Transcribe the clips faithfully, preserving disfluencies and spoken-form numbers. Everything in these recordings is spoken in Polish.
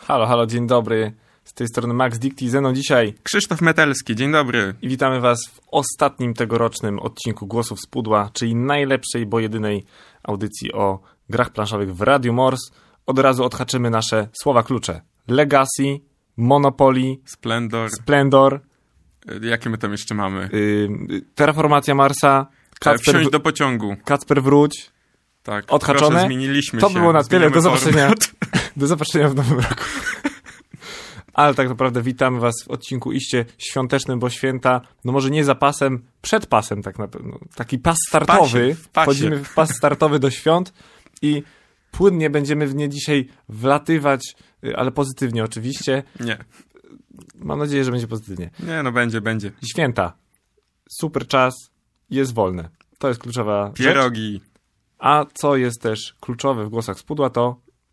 Halo, halo, dzień dobry. Z tej strony Max Dicti, ze mną dzisiaj Krzysztof Metelski, dzień dobry. I witamy was w ostatnim tegorocznym odcinku Głosów z Pudła, czyli najlepszej, bo jedynej audycji o grach planszowych w Radiu Morse. Od razu odhaczymy nasze słowa klucze. Legacy, Monopoly, Splendor. Splendor. Jakie my tam jeszcze mamy? Yy, Terraformacja Marsa. Kacper, Wsiąść do pociągu. Kacper wróć. Tak, odhaczone. proszę, zmieniliśmy to się. To było na tyle. Do zobaczenia, format. do zobaczenia w nowym roku. Ale tak naprawdę witamy was w odcinku iście świątecznym, bo święta, no może nie za pasem, przed pasem tak naprawdę. No, taki pas startowy. W pasie, w Wchodzimy w pas startowy do świąt i płynnie będziemy w nie dzisiaj wlatywać, ale pozytywnie oczywiście. Nie. Mam nadzieję, że będzie pozytywnie. Nie, no będzie, będzie. Święta. Super czas. Jest wolne. To jest kluczowa Pierogi. rzecz. A co jest też kluczowe w Głosach z Pudła, to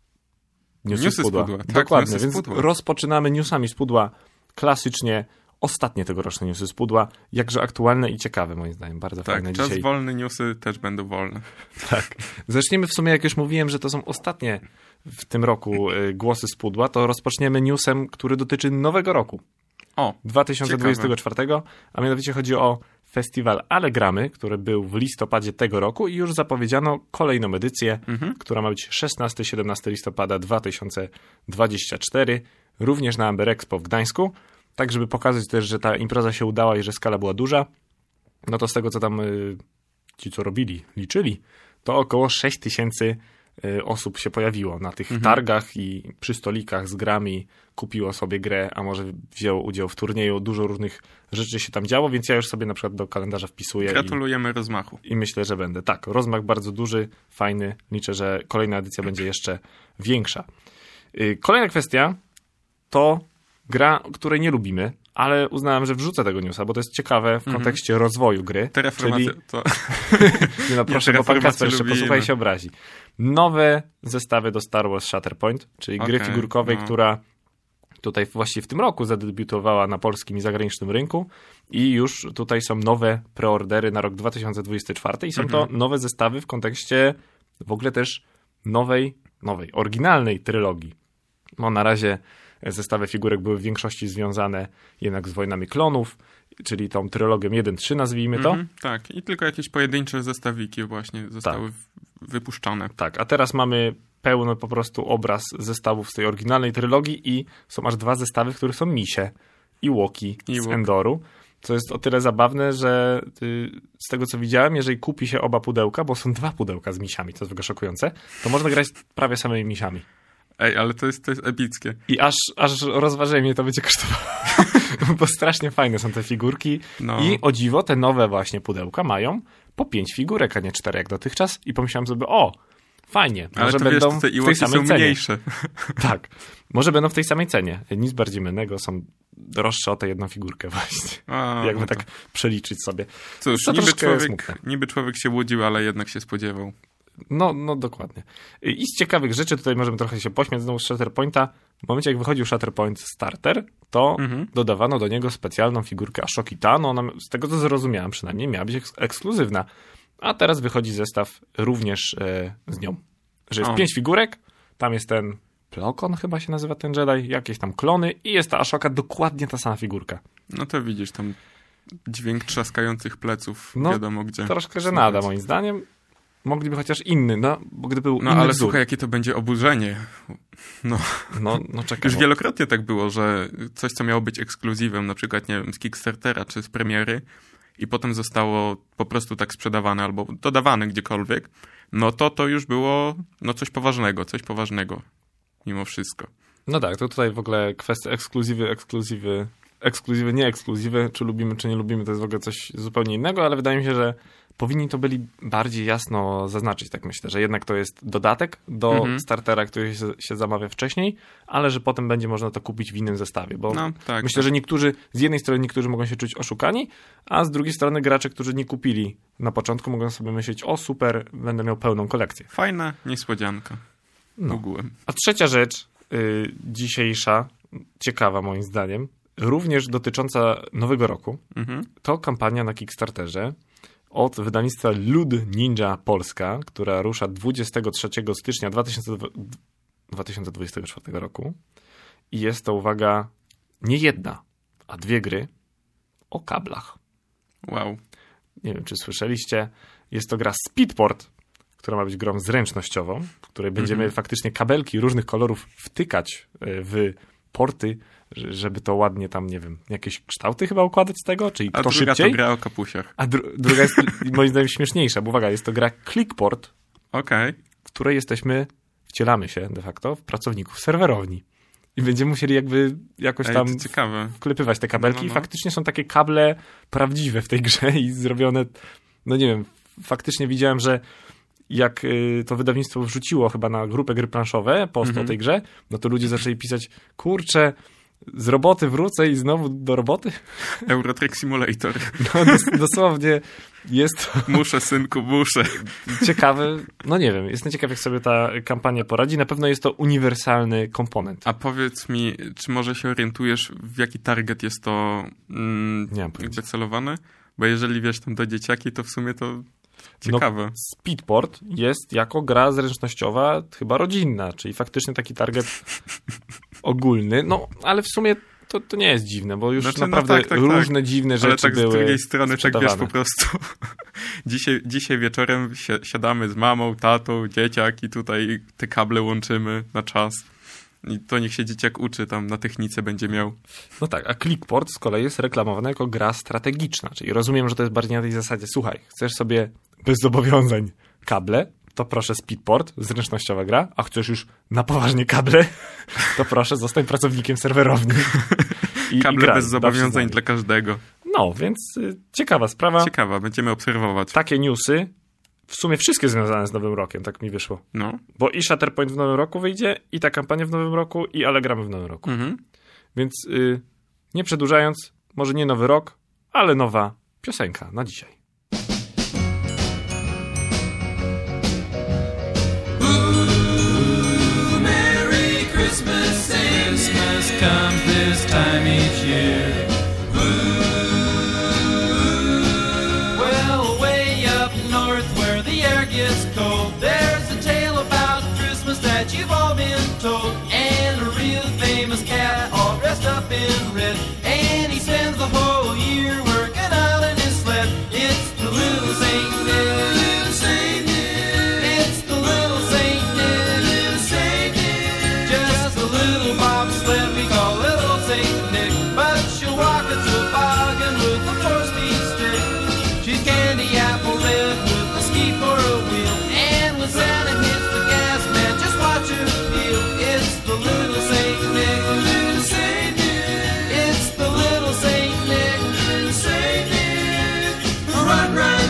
newsy, newsy z Pudła. Z pudła. Tak, Dokładnie, newsy więc z pudła. rozpoczynamy newsami z Pudła. Klasycznie ostatnie tegoroczne newsy z Pudła. Jakże aktualne i ciekawe, moim zdaniem. Bardzo tak, fajne czas dzisiaj. wolny, newsy też będą wolne. Tak. Zaczniemy w sumie, jak już mówiłem, że to są ostatnie w tym roku y, Głosy z Pudła, to rozpoczniemy newsem, który dotyczy nowego roku. O, dwa tysiące dwudziestego czwartego, a mianowicie chodzi o festiwal Allegramy, który był w listopadzie tego roku i już zapowiedziano kolejną edycję, mhm. która ma być szesnastego do siedemnastego listopada dwa tysiące dwudziestego czwartego, również na Amber Expo w Gdańsku, tak żeby pokazać też, że ta impreza się udała i że skala była duża. No to z tego, co tam y, ci, co robili, liczyli, to około sześć tysięcy y, osób się pojawiło na tych mhm. targach i przy stolikach z grami, kupiło sobie grę, a może wzięło udział w turnieju. Dużo różnych rzeczy się tam działo, więc ja już sobie na przykład do kalendarza wpisuję. Gratulujemy i, rozmachu. I myślę, że będę. Tak, rozmach bardzo duży, fajny. Liczę, że kolejna edycja będzie jeszcze większa. Yy, kolejna kwestia to gra, której nie lubimy, ale uznałem, że wrzucę tego newsa, bo to jest ciekawe w kontekście mm-hmm. rozwoju gry. Terraformacja czyli... to... nie no proszę, nie, bo pan Kasper jeszcze lubimy. posłuchaj się obrazi. Nowe zestawy do Star Wars Shatterpoint, czyli okay, gry figurkowej, no. która tutaj właśnie w tym roku zadebiutowała na polskim i zagranicznym rynku i już tutaj są nowe preordery na rok dwa tysiące dwudziesty czwarty i są to mhm. nowe zestawy w kontekście w ogóle też nowej, nowej, oryginalnej trylogii. No na razie zestawy figurek były w większości związane jednak z Wojnami Klonów, czyli tą trylogią jeden trzy nazwijmy to. Mhm, tak, i tylko jakieś pojedyncze zestawiki właśnie zostały tak. wypuszczone. Tak, a teraz mamy pełny po prostu obraz zestawów z tej oryginalnej trylogii i są aż dwa zestawy, w których są misie i łoki I z łok. Endoru, co jest o tyle zabawne, że y, z tego co widziałem, jeżeli kupi się oba pudełka, bo są dwa pudełka z misiami, to jest w ogóle szokujące, to można grać prawie samymi misiami. Ej, ale to jest, to jest epickie. I aż, aż rozważenie mnie to będzie kosztowało, bo strasznie fajne są te figurki no. i o dziwo te nowe właśnie pudełka mają po pięć figurek, a nie cztery jak dotychczas i pomyślałem sobie, o, fajnie, ale może to będą wiesz, te w tej samej są cenie. Mniejsze. Tak, może będą w tej samej cenie. Nic bardziej mylnego, są droższe o tę jedną figurkę właśnie. A, jakby no tak przeliczyć sobie. Cóż, to niby człowiek, smutne. niby człowiek się łudził, ale jednak się spodziewał. No, no dokładnie. I z ciekawych rzeczy, tutaj możemy trochę się pośmiać znowu z Shatterpointa. W momencie, jak wychodził Shatterpoint Starter, to mhm. dodawano do niego specjalną figurkę Ashoki Tano. Ona, z tego co zrozumiałem przynajmniej, miała być eks- ekskluzywna. A teraz wychodzi zestaw również e, z nią. Że jest o. pięć figurek, tam jest ten Plokon chyba się nazywa ten Jedi, jakieś tam klony i jest ta Ashoka, dokładnie ta sama figurka. No to widzisz, tam dźwięk trzaskających pleców, no, wiadomo gdzie. Troszkę żenada moim zdaniem. Mogliby chociaż inny, no, bo gdyby był No inny ale wzór. słuchaj, jakie to będzie oburzenie. No, no, no czekaj. Już bo... wielokrotnie tak było, że coś, co miało być ekskluzywem, na przykład, nie wiem, z Kickstartera czy z premiery i potem zostało po prostu tak sprzedawane albo dodawane gdziekolwiek, no to to już było no coś poważnego, coś poważnego mimo wszystko. No tak, to tutaj w ogóle kwestia ekskluzywy, ekskluzywy, ekskluzywy, nie ekskluzywy, czy lubimy, czy nie lubimy, to jest w ogóle coś zupełnie innego, ale wydaje mi się, że powinni to byli bardziej jasno zaznaczyć, tak myślę, że jednak to jest dodatek do mhm. startera, który się, się zamawia wcześniej, ale że potem będzie można to kupić w innym zestawie, bo no, tak, myślę, tak. że niektórzy, z jednej strony niektórzy mogą się czuć oszukani, a z drugiej strony gracze, którzy nie kupili na początku, mogą sobie myśleć, o super, będę miał pełną kolekcję. Fajna niespodzianka. No. Ogółem. A trzecia rzecz y, dzisiejsza, ciekawa moim zdaniem, również dotycząca nowego roku, mhm. to kampania na Kickstarterze od wydawnictwa Lud Ninja Polska, która rusza dwudziestego trzeciego stycznia dwa tysiące dwudziestego czwartego roku. i jest to, uwaga, nie jedna, a dwie gry o kablach. Wow. Nie wiem, czy słyszeliście, jest to gra Speedport, która ma być grą zręcznościową, w której będziemy mm-hmm. faktycznie kabelki różnych kolorów wtykać w porty, żeby to ładnie tam, nie wiem, jakieś kształty chyba układać z tego, czyli a kto druga szybciej. To gra o kapusiach. A dru- druga jest moim zdaniem śmieszniejsza, bo uwaga, jest to gra Clickport, okay. w której jesteśmy, wcielamy się de facto w pracowników serwerowni. I będziemy musieli jakby jakoś Ej, tam ciekawe. wklepywać te kabelki. No, no, no. I faktycznie są takie kable prawdziwe w tej grze i zrobione, no nie wiem, faktycznie widziałem, że jak y, to wydawnictwo wrzuciło chyba na grupę gry planszowe post mm-hmm. o tej grze, no to ludzie zaczęli pisać, kurczę, z roboty wrócę i znowu do roboty? Eurotrack Simulator. No dos- dosłownie jest to... Muszę, synku, muszę. Ciekawe, no nie wiem, jestem ciekaw, jak sobie ta kampania poradzi. Na pewno jest to uniwersalny komponent. A powiedz mi, czy może się orientujesz, w jaki target jest to mm, nie mam jakby celowane? Bo jeżeli wiesz tam do dzieciaki, to w sumie to ciekawe. No, Speedport jest jako gra zręcznościowa chyba rodzinna, czyli faktycznie taki target ogólny, no ale w sumie to, to nie jest dziwne, bo już znaczy, naprawdę no tak, tak, różne tak. dziwne rzeczy ale tak były z drugiej strony tak wiesz po sprzedawane. prostu dzisiaj, dzisiaj wieczorem si- siadamy z mamą, tatą, dzieciak i tutaj te kable łączymy na czas. I to niech się dzieciak uczy, tam na technice będzie miał. No tak, a Clickport z kolei jest reklamowany jako gra strategiczna, czyli rozumiem, że to jest bardziej na tej zasadzie, słuchaj, chcesz sobie bez zobowiązań kable, to proszę Speedport, zręcznościowa gra, a chcesz już na poważnie kable, to proszę zostań pracownikiem serwerowni. I, kable i graj, bez zobowiązań dla każdego. No, więc y, ciekawa sprawa. Ciekawa, będziemy obserwować. Takie newsy, w sumie wszystkie związane z Nowym Rokiem, tak mi wyszło. No. Bo i Shatterpoint w Nowym Roku wyjdzie, i ta kampania w Nowym Roku, i Allegramy w Nowym Roku. Mhm. Więc y, nie przedłużając, może nie Nowy Rok, ale nowa piosenka na dzisiaj. Ooh, Merry Christmas, Christmas comes this time each year. Gets cold. There's a tale about Christmas that you've all been told, and a real famous cat all dressed up in red, and he spends the whole year working out in his sled. It's the little Saint Nick, little Saint Nick. It's the little Saint Nick, little Saint Nick. Just a little bobsled we call little Saint Nick, but she'll walk a toboggan with a four-speed stick. She's candy apple red with a ski for a wheel, and when Santa hits the gas, man, just watch her peel. It's the little Saint Nick, little Saint Nick. It's the little Saint Nick, little Saint Nick. Run, run,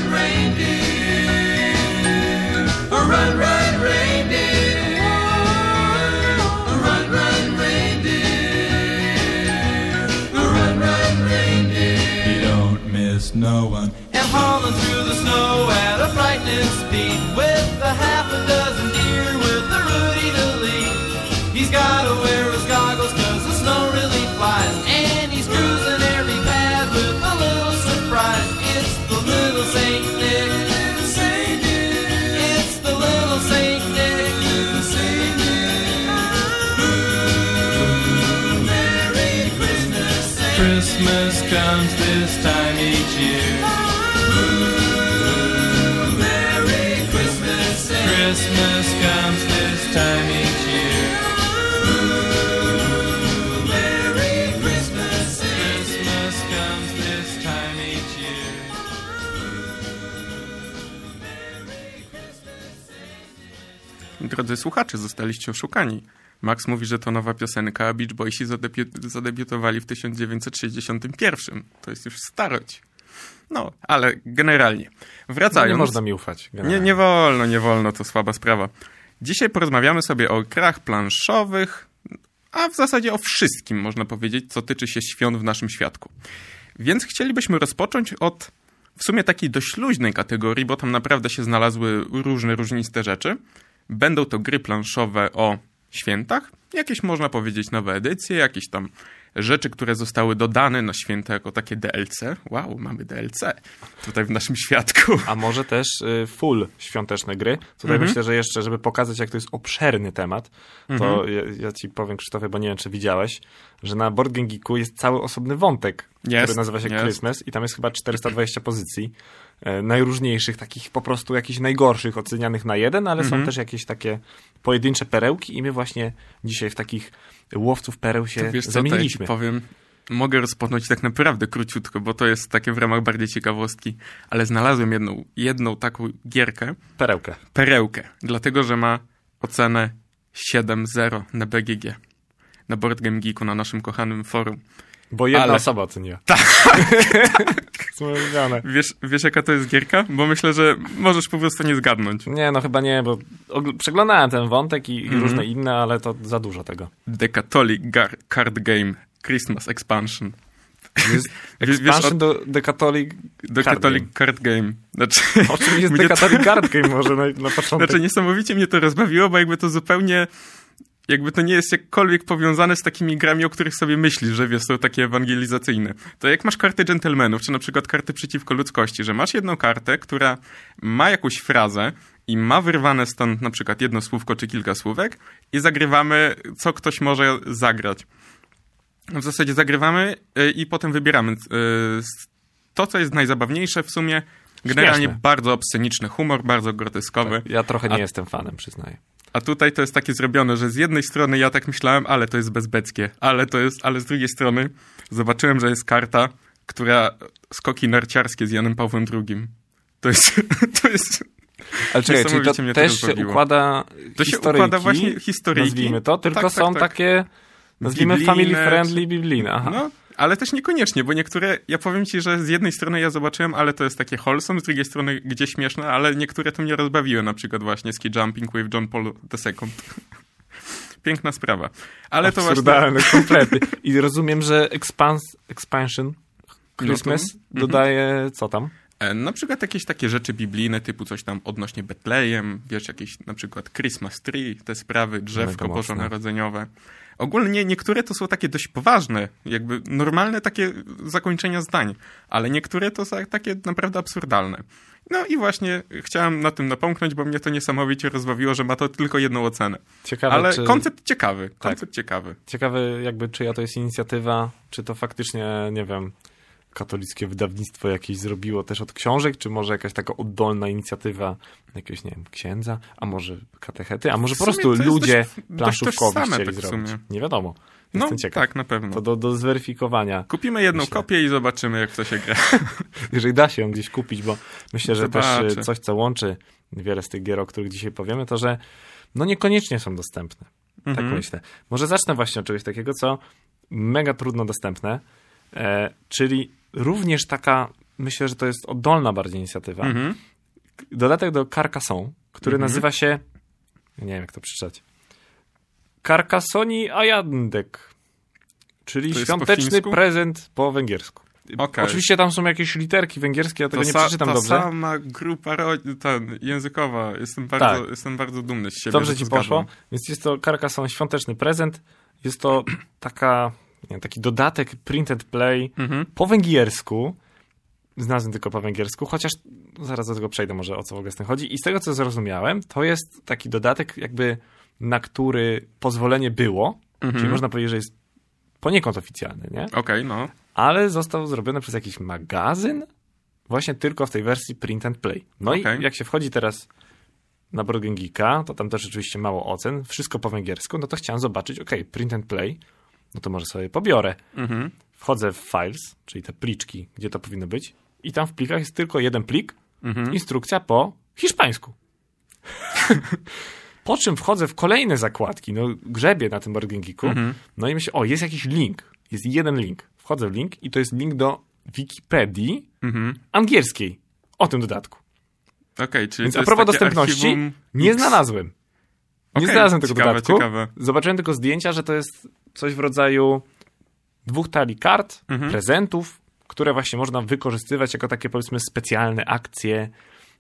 reindeer. Run, run, reindeer. Run, run, reindeer. Run, run, reindeer. You don't miss no one. And hauling through the snow at a frightening speed, with a half a dozen deer with a Rudy to lead. He's gotta wear his goggles cause the snow really flies, and he's cruising every path with a little surprise. It's the little Saint Nick, little Saint Nick. It's the little Saint Nick, little Saint Nick. Ooh, Merry Christmas, Saint Christmas comes this time each year. Christmas comes this time each year. Ooh, Merry Christmas. Christmas comes this time each year. Drodzy słuchacze, zostaliście oszukani. Max mówi, że to nowa piosenka, a Beach Boysi zadebiu- zadebiutowali w tysiąc dziewięćset sześćdziesiątym pierwszym. To jest już starość. No, ale generalnie. Wracając... No nie można mi ufać. Nie, nie wolno, nie wolno, to słaba sprawa. Dzisiaj porozmawiamy sobie o grach planszowych, a w zasadzie o wszystkim, można powiedzieć, co tyczy się świąt w naszym świadku. Więc chcielibyśmy rozpocząć od w sumie takiej dość luźnej kategorii, bo tam naprawdę się znalazły różne, różniste rzeczy. Będą to gry planszowe o świętach, jakieś można powiedzieć nowe edycje, jakieś tam rzeczy, które zostały dodane na święta jako takie D L C. Wow, mamy D L C tutaj w naszym świadku. A może też y, full świąteczne gry. Tutaj Mhm. myślę, że jeszcze, żeby pokazać, jak to jest obszerny temat, to Mhm. ja, ja ci powiem, Krzysztofie, bo nie wiem, czy widziałeś, że na Board Game Geeku jest cały osobny wątek, Jest, który nazywa się jest. Christmas i tam jest chyba czterysta dwadzieścia pozycji. E, najróżniejszych, takich po prostu jakichś najgorszych ocenianych na jeden, ale Mhm. są też jakieś takie pojedyncze perełki i my właśnie dzisiaj w takich łowców pereł się To wiesz co, to ja ci zamieniliśmy. powiem, mogę rozpocząć tak naprawdę króciutko, bo to jest takie w ramach bardziej ciekawostki, ale znalazłem jedną, jedną taką gierkę, Perełkę. perełkę, dlatego, że ma ocenę siedem zero na B G G, na Board Game Geeku, na naszym kochanym forum. Bo jedna Ale- osoba oceniła. Tak. Wiesz, wiesz jaka to jest gierka? Bo myślę, że możesz po prostu nie zgadnąć. Nie, no chyba nie, bo ogl- przeglądałem ten wątek i, i Mhm. różne inne, ale to za dużo tego. The Catholic Gar- Card Game Christmas Expansion. Jest Wiesz- wiesz expansion o- do The Catholic The Card Catholic Game. Card Game. Znaczy, O czym jest mnie The to- Catholic Card Game może na, na początek? Znaczy niesamowicie mnie to rozbawiło, bo jakby to zupełnie, jakby to nie jest jakkolwiek powiązane z takimi grami, o których sobie myślisz, że wiesz, są takie ewangelizacyjne. To jak masz karty dżentelmenów, czy na przykład karty przeciwko ludzkości, że masz jedną kartę, która ma jakąś frazę i ma wyrwane stąd na przykład jedno słówko czy kilka słówek i zagrywamy, co ktoś może zagrać. W zasadzie zagrywamy y, i potem wybieramy y, to, co jest najzabawniejsze w sumie. Generalnie Śmieszne. bardzo obsceniczny humor, bardzo groteskowy. Ja trochę nie A- jestem fanem, przyznaję. A tutaj to jest takie zrobione, że z jednej strony ja tak myślałem, ale to jest bezbeckie, ale to jest, ale z drugiej strony zobaczyłem, że jest karta, która skoki narciarskie z Janem Pawłem drugim. To jest, to jest, Ale czekaj, czyli Niesamowicie to mnie to też się rozbawiło. układa to się historyjki, układa właśnie historyjki. nazwijmy to, tylko Tak, tak, są tak. takie, nazwijmy Biblijne, family friendly, biblijne. Aha. No, ale też niekoniecznie, bo niektóre, ja powiem ci, że z jednej strony ja zobaczyłem, ale to jest takie wholesome, z drugiej strony gdzie śmieszne, ale niektóre to mnie rozbawiły, na przykład właśnie Ski Jumping with John Paul the Second. Piękna sprawa. Ale to właśnie... Absurdalne, kompletnie. I rozumiem, że expans, expansion Christmas No to- dodaje co tam? E, Na przykład jakieś takie rzeczy biblijne, typu coś tam odnośnie Betlejem, wiesz, jakieś na przykład Christmas tree, te sprawy, drzewko Mega mocne. bożonarodzeniowe. Ogólnie niektóre to są takie dość poważne, jakby normalne takie zakończenia zdań, ale niektóre to są takie naprawdę absurdalne. No i właśnie chciałem na tym napomknąć, bo mnie to niesamowicie rozbawiło, że ma to tylko jedną ocenę. Ciekawe, Ale czy... koncept ciekawy, koncept ciekawy. Ciekawe jakby czyja to jest inicjatywa, czy to faktycznie, nie wiem, katolickie wydawnictwo jakieś zrobiło też od książek, czy może jakaś taka oddolna inicjatywa jakiegoś, nie wiem, księdza, a może katechety, a może W po sumie prostu to jest ludzie dość- dość planszówkowi tożsame chcieli tak w zrobić. sumie. Nie wiadomo. No Jestem ciekaw. tak, na pewno. To do, do zweryfikowania. Kupimy jedną Myślę. kopię i zobaczymy, jak to się gra. Jeżeli da się ją gdzieś kupić, bo myślę, że Zobaczę. też e, coś, co łączy wiele z tych gier, o których dzisiaj powiemy, to że no niekoniecznie są dostępne. Tak Mhm. myślę. Może zacznę właśnie od czegoś takiego, co mega trudno dostępne, e, czyli również taka, myślę, że to jest oddolna bardziej inicjatywa. Mhm. Dodatek do Carcassonne, który Mhm. nazywa się, nie wiem jak to przeczytać, Carcassoni Ajandek, czyli To jest po świąteczny fińsku? prezent po węgiersku. Okej. Oczywiście tam są jakieś literki węgierskie, ja tego nie sa- przeczytam ta dobrze. sama grupa ro- ten, językowa. Jestem bardzo, Tak. jestem bardzo dumny z siebie. Dobrze że ci to poszło. zgadłem. Więc jest to Carcassonne świąteczny prezent. Jest to taka, nie wiem, taki dodatek print and play Mhm. po węgiersku. Znalazłem tylko po węgiersku, chociaż zaraz do tego przejdę może o co w ogóle z tym chodzi. I z tego co zrozumiałem, to jest taki dodatek jakby na który pozwolenie było, Mhm. czyli można powiedzieć, że jest poniekąd oficjalny, nie? Okej, no. Ale został zrobiony przez jakiś magazyn właśnie tylko w tej wersji print and play. No Okej. i jak się wchodzi teraz na Board Game Geeka, to tam też oczywiście mało ocen, wszystko po węgiersku, no to chciałem zobaczyć, ok, print and play, no to może sobie pobiorę. Mhm. Wchodzę w files, czyli te pliczki, gdzie to powinno być i tam w plikach jest tylko jeden plik, Mhm. instrukcja po hiszpańsku. Po czym wchodzę w kolejne zakładki, no grzebię na tym Board Game Geeku, Mhm. no i myślę, o, jest jakiś link, jest jeden link. Wchodzę w link i to jest link do Wikipedii Mhm. angielskiej o tym dodatku. Okej, czyli Więc to a jest propos takie dostępności, archiwum nie X. znalazłem. Nie Okej, znalazłem tego ciekawe, dodatku. ciekawe. Zobaczyłem tylko zdjęcia, że to jest coś w rodzaju dwóch talii kart, Mhm. prezentów, które właśnie można wykorzystywać jako takie, powiedzmy, specjalne akcje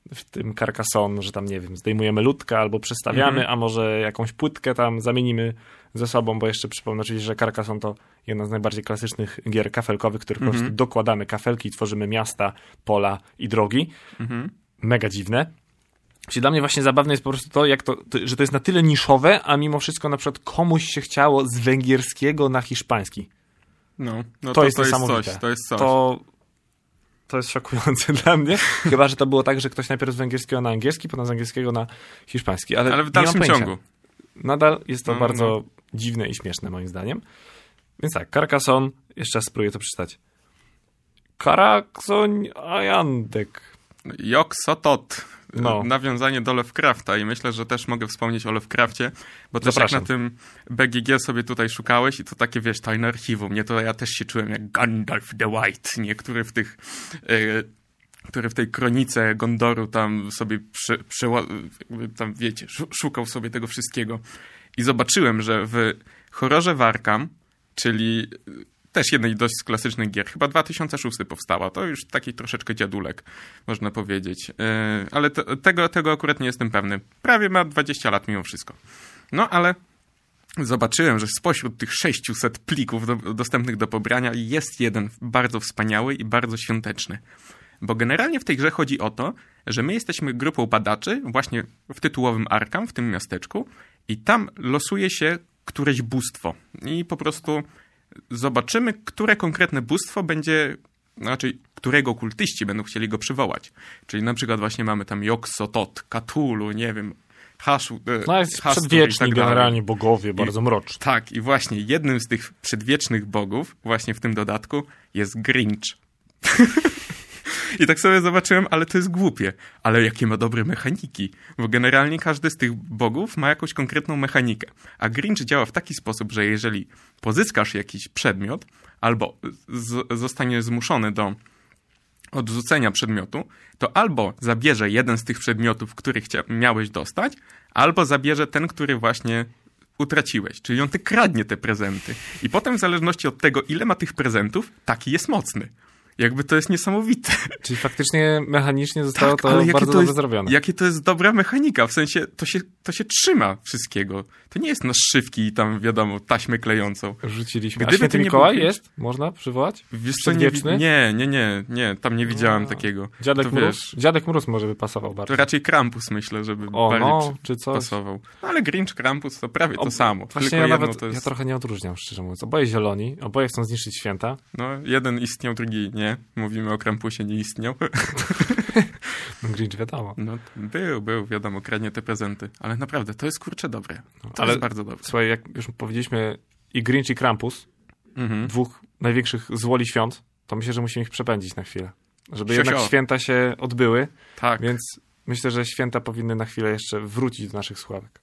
w tym Carcassonne, że tam, nie wiem, zdejmujemy ludkę albo przestawiamy, mhm. a może jakąś płytkę tam zamienimy ze sobą, bo jeszcze przypomnę oczywiście, że Carcassonne to jedna z najbardziej klasycznych gier kafelkowych, w których mhm. po prostu dokładamy kafelki i tworzymy miasta, pola i drogi. Mhm. Mega dziwne. Czyli dla mnie właśnie zabawne jest po prostu to, jak to, to, że to jest na tyle niszowe, a mimo wszystko na przykład komuś się chciało z węgierskiego na hiszpański. No, no to, to jest to niesamowite. Jest coś, to jest coś. To, to jest szokujące dla mnie. Chyba że to było tak, że ktoś najpierw z węgierskiego na angielski, potem z angielskiego na hiszpański. Ale, ale w dalszym ciągu. Nadal jest to no, bardzo no. dziwne i śmieszne moim zdaniem. Więc tak, Carcassonne, jeszcze raz spróbuję to przeczytać. Karaksoń Ajandek. Yog-Sothoth. No. Nawiązanie do Lovecrafta i myślę, że też mogę wspomnieć o Lovecrafcie, bo też jak na tym B G G sobie tutaj szukałeś i to takie, wiesz, tajne archiwum, nie, to ja też się czułem jak Gandalf the White, nie, który w tych yy, który w tej kronice Gondoru tam sobie przy, przy, tam wiecie, szukał sobie tego wszystkiego i zobaczyłem, że w horrorze w Arkham, czyli też jednej dość z klasycznych gier. Chyba dwa tysiące szósty powstała. To już taki troszeczkę dziadulek, można powiedzieć. Yy, ale to, tego, tego akurat nie jestem pewny. Prawie ma dwadzieścia lat mimo wszystko. No ale zobaczyłem, że spośród tych sześciuset plików do, dostępnych do pobrania jest jeden bardzo wspaniały i bardzo świąteczny. Bo generalnie w tej grze chodzi o to, że my jesteśmy grupą badaczy właśnie w tytułowym Arkham, w tym miasteczku i tam losuje się któreś bóstwo. I po prostu zobaczymy, które konkretne bóstwo będzie, znaczy którego kultyści będą chcieli go przywołać. Czyli na przykład właśnie mamy tam Yog-Sothoth, Cthulhu, nie wiem, Haszu, no jest przedwieczni tak generalnie bogowie, bardzo I, mroczni. Tak, i właśnie jednym z tych przedwiecznych bogów, właśnie w tym dodatku, jest Grinch. I tak sobie zobaczyłem, ale to jest głupie. Ale jakie ma dobre mechaniki. Bo generalnie każdy z tych bogów ma jakąś konkretną mechanikę. A Grinch działa w taki sposób, że jeżeli pozyskasz jakiś przedmiot albo z- zostanie zmuszony do odrzucenia przedmiotu, to albo zabierze jeden z tych przedmiotów, który chcia- miałeś dostać, albo zabierze ten, który właśnie utraciłeś. Czyli on ty kradnie te prezenty. I potem w zależności od tego, ile ma tych prezentów, taki jest mocny. Jakby to jest niesamowite. Czyli faktycznie mechanicznie zostało tak, to ale bardzo to dobrze jest, zrobione. Jakie to jest dobra mechanika, w sensie to się, to się trzyma wszystkiego. To nie jest na szywki i tam wiadomo, taśmę klejącą. Rzuciliśmy. Gdyby A Święty to nie Mikołaj było... jest? Można przywołać? Wiesz co, nie, nie, nie, nie, nie, tam nie widziałem A, takiego. Dziadek to, Mróz? wiesz, Dziadek Mróz może by pasował bardzo. To raczej Krampus myślę, żeby o, bardziej no, czy coś. pasował. No, ale Grinch, Krampus to prawie to o, samo. Właśnie Tylko ja nawet, to jest... ja trochę nie odróżniam, szczerze mówiąc. Oboje zieloni, oboje chcą zniszczyć święta. No, jeden istniał, drugi nie. Mówimy o Krampusie, nie istniał. Grinch wiadomo. No, był, był, wiadomo, kradnie te prezenty. Ale naprawdę, to jest kurczę dobre. To ale, jest bardzo dobre. Słuchaj, jak już powiedzieliśmy i Grinch i Krampus, mhm. dwóch największych złoli świąt, to myślę, że musimy ich przepędzić na chwilę. Żeby Sio, jednak sio. święta się odbyły. Tak. Więc myślę, że święta powinny na chwilę jeszcze wrócić do naszych słuchawek.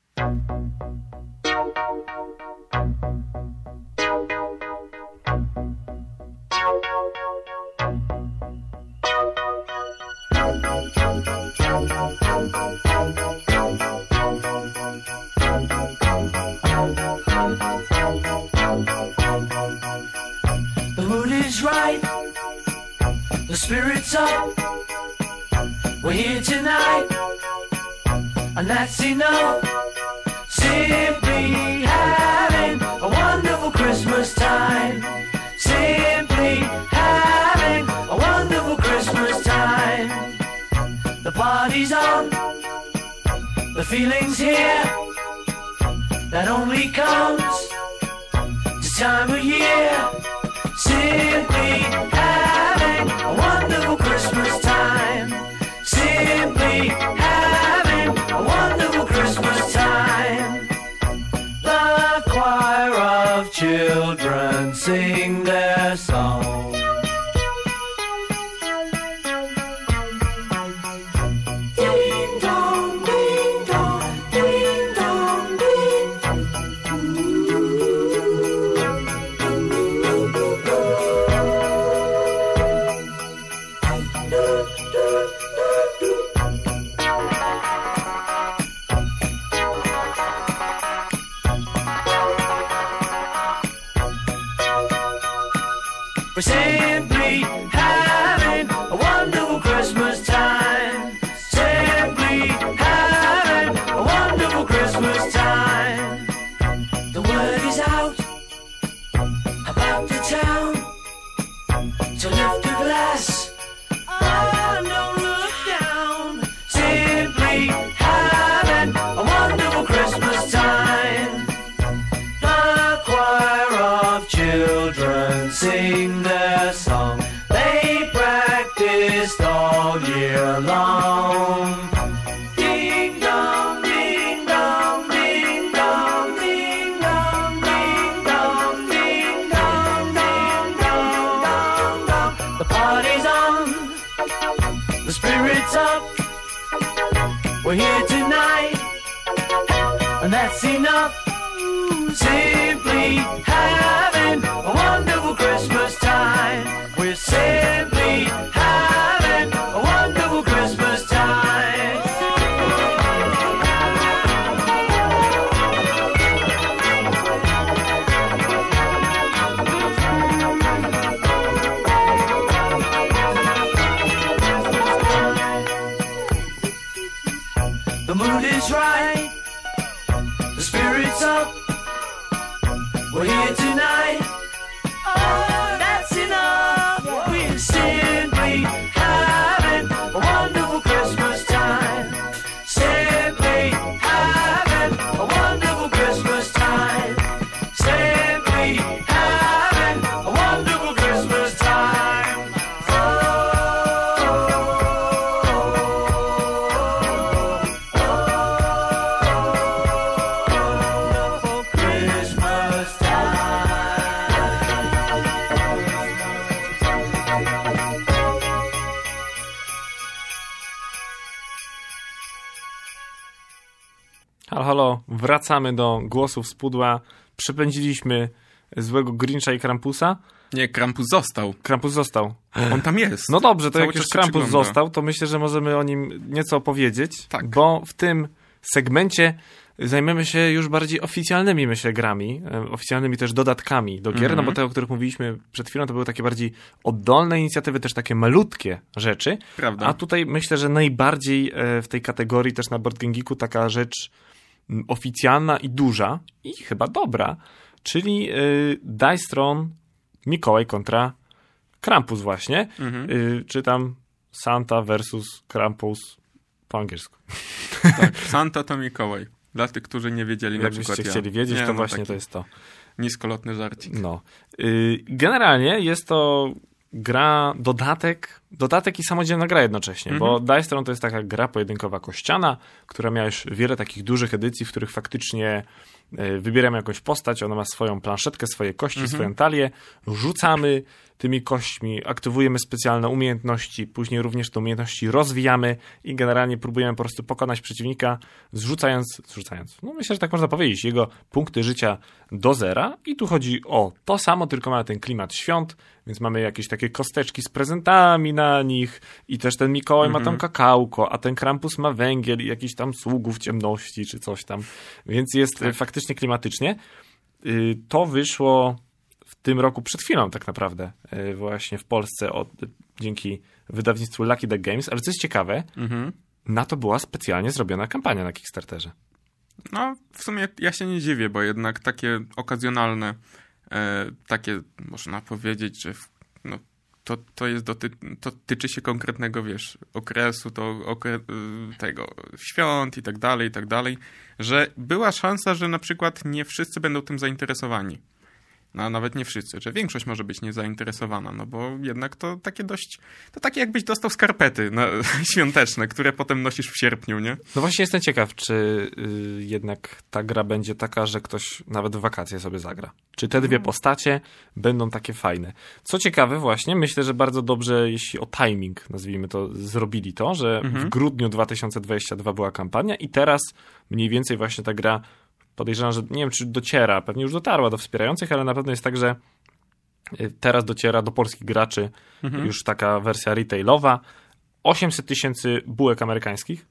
The mood is right, the spirit's up. We're here tonight, and that's enough. Simply having a wonderful Christmas time. Simply having a wonderful Christmas time. The party's on, the feeling's here. That only comes this time of year. Simply having a wonderful Christmas time. Simply having a wonderful Christmas time. The choir of children sing their song. Ding dong, ding dong, ding dong, ding. We're simply having a wonderful Christmas time. to lift a glass. Oh, don't look down. Simply having a wonderful Christmas time. The choir of children sing their song. They practiced all year long. Ding dong, ding dong, ding dong, ding dong, ding dong, ding dong, ding dong, dong, dong. The party's on, the spirit's up. We're here tonight, and that's enough. Simply having a wonderful Christmas time. We're simply having a wonderful Christmas time. The mood is right, the spirit's up. We're here tonight. Oh, that's enough. We're simply having a wonderful Christmas time. Simply having a wonderful Christmas time. Simply having a wonderful Christmas time. Oh, wonderful Christmas time. Halo, halo, wracamy do głosów z pudła. Przepędziliśmy złego Grincha i Krampusa. Nie, Krampus został. Krampus został. On tam jest. No dobrze, to Cały jak czas już się Krampus przygląda. został, to myślę, że możemy o nim nieco opowiedzieć, Tak. bo w tym segmencie zajmiemy się już bardziej oficjalnymi, myślę, grami, e, oficjalnymi też dodatkami do gier, Mhm. no bo te, o których mówiliśmy przed chwilą, to były takie bardziej oddolne inicjatywy, też takie malutkie rzeczy, Prawda. a tutaj myślę, że najbardziej e, w tej kategorii też na Board Game Geeku taka rzecz m, oficjalna i duża i chyba dobra, czyli y, Dice Throne Mikołaj kontra Krampus właśnie. Mhm. Y, czytam Santa versus Krampus po angielsku. Tak, Santa to Mikołaj. Dla tych, którzy nie wiedzieli, na Jakbyście przykład ja. chcieli wiedzieć, Nie, to no, właśnie taki to jest to. niskolotny żarcik. No. Y, generalnie jest to gra, dodatek, dodatek i samodzielna gra jednocześnie, Mhm. bo Dice Throne to jest taka gra pojedynkowa kościana, która miała już wiele takich dużych edycji, w których faktycznie y, wybieramy jakąś postać, ona ma swoją planszetkę, swoje kości, Mhm. swoją talię, rzucamy tymi kośćmi, aktywujemy specjalne umiejętności, później również te umiejętności rozwijamy i generalnie próbujemy po prostu pokonać przeciwnika, zrzucając, zrzucając, no myślę, że tak można powiedzieć, jego punkty życia do zera i tu chodzi o to samo, tylko mamy ten klimat świąt, więc mamy jakieś takie kosteczki z prezentami na nich i też ten Mikołaj ma tam kakałko, a ten Krampus ma węgiel i jakiś tam sługów ciemności czy coś tam, więc jest Tak. y, faktycznie klimatycznie. Y, To wyszło w tym roku przed chwilą tak naprawdę y, właśnie w Polsce od, dzięki wydawnictwu Lucky Duck Games, ale co jest ciekawe, Mhm. na to była specjalnie zrobiona kampania na Kickstarterze. No, w sumie ja się nie dziwię, bo jednak takie okazjonalne, e, takie można powiedzieć, że w, no, to, to jest doty, to tyczy się konkretnego, wiesz, okresu, to okre, y, tego świąt i tak dalej, i tak dalej, że była szansa, że na przykład nie wszyscy będą tym zainteresowani. No, a nawet nie wszyscy, że większość może być niezainteresowana, no bo jednak to takie dość, to takie jakbyś dostał skarpety no, świąteczne, które potem nosisz w sierpniu, nie? No właśnie jestem ciekaw, czy y, jednak ta gra będzie taka, że ktoś nawet w wakacje sobie zagra. Czy te dwie postacie będą takie fajne. Co ciekawe właśnie, myślę, że bardzo dobrze, jeśli o timing, nazwijmy to, zrobili to, że Mhm. w grudniu dwa tysiące dwudziestym drugim była kampania i teraz mniej więcej właśnie ta gra, podejrzewam, że nie wiem, czy dociera, pewnie już dotarła do wspierających, ale na pewno jest tak, że y, teraz dociera do polskich graczy Mhm. już taka wersja retailowa. osiemset tysięcy bułek amerykańskich.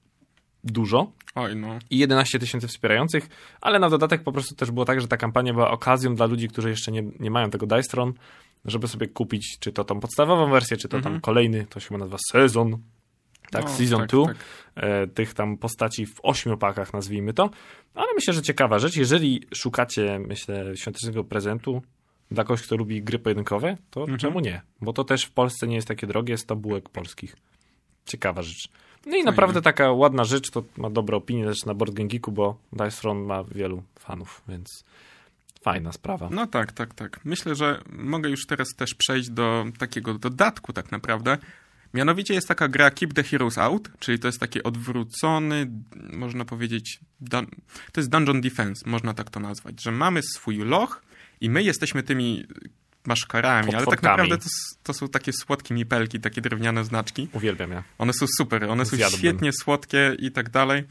Dużo. Oj, no. I jedenaście tysięcy wspierających, ale na dodatek po prostu też było tak, że ta kampania była okazją dla ludzi, którzy jeszcze nie, nie mają tego Dice Throne, żeby sobie kupić czy to tą podstawową wersję, czy to Mhm. tam kolejny, to się chyba nazywa sezon, tak, No, Season tak, two, tak. e, tych tam postaci w ośmiu pakach, nazwijmy to. Ale myślę, że ciekawa rzecz, jeżeli szukacie, myślę, świątecznego prezentu, dla kogoś, kto lubi gry pojedynkowe, to Mhm. czemu nie? Bo to też w Polsce nie jest takie drogie, sto bułek polskich. Ciekawa rzecz. No i naprawdę taka ładna rzecz, to ma dobre opinie też na Board Game Geeku, bo Dice Throne ma wielu fanów, więc fajna sprawa. No tak, tak, tak. Myślę, że mogę już teraz też przejść do takiego dodatku tak naprawdę. Mianowicie jest taka gra Keep the Heroes Out, czyli to jest taki odwrócony, można powiedzieć, dun- to jest Dungeon Defense, można tak to nazwać, że mamy swój loch i my jesteśmy tymi maszkarami, ale tak Potworkami. naprawdę to, s- to są takie słodkie mipelki, takie drewniane znaczki. Uwielbiam ja. One są super, one są Zjadłbym. świetnie słodkie i tak dalej.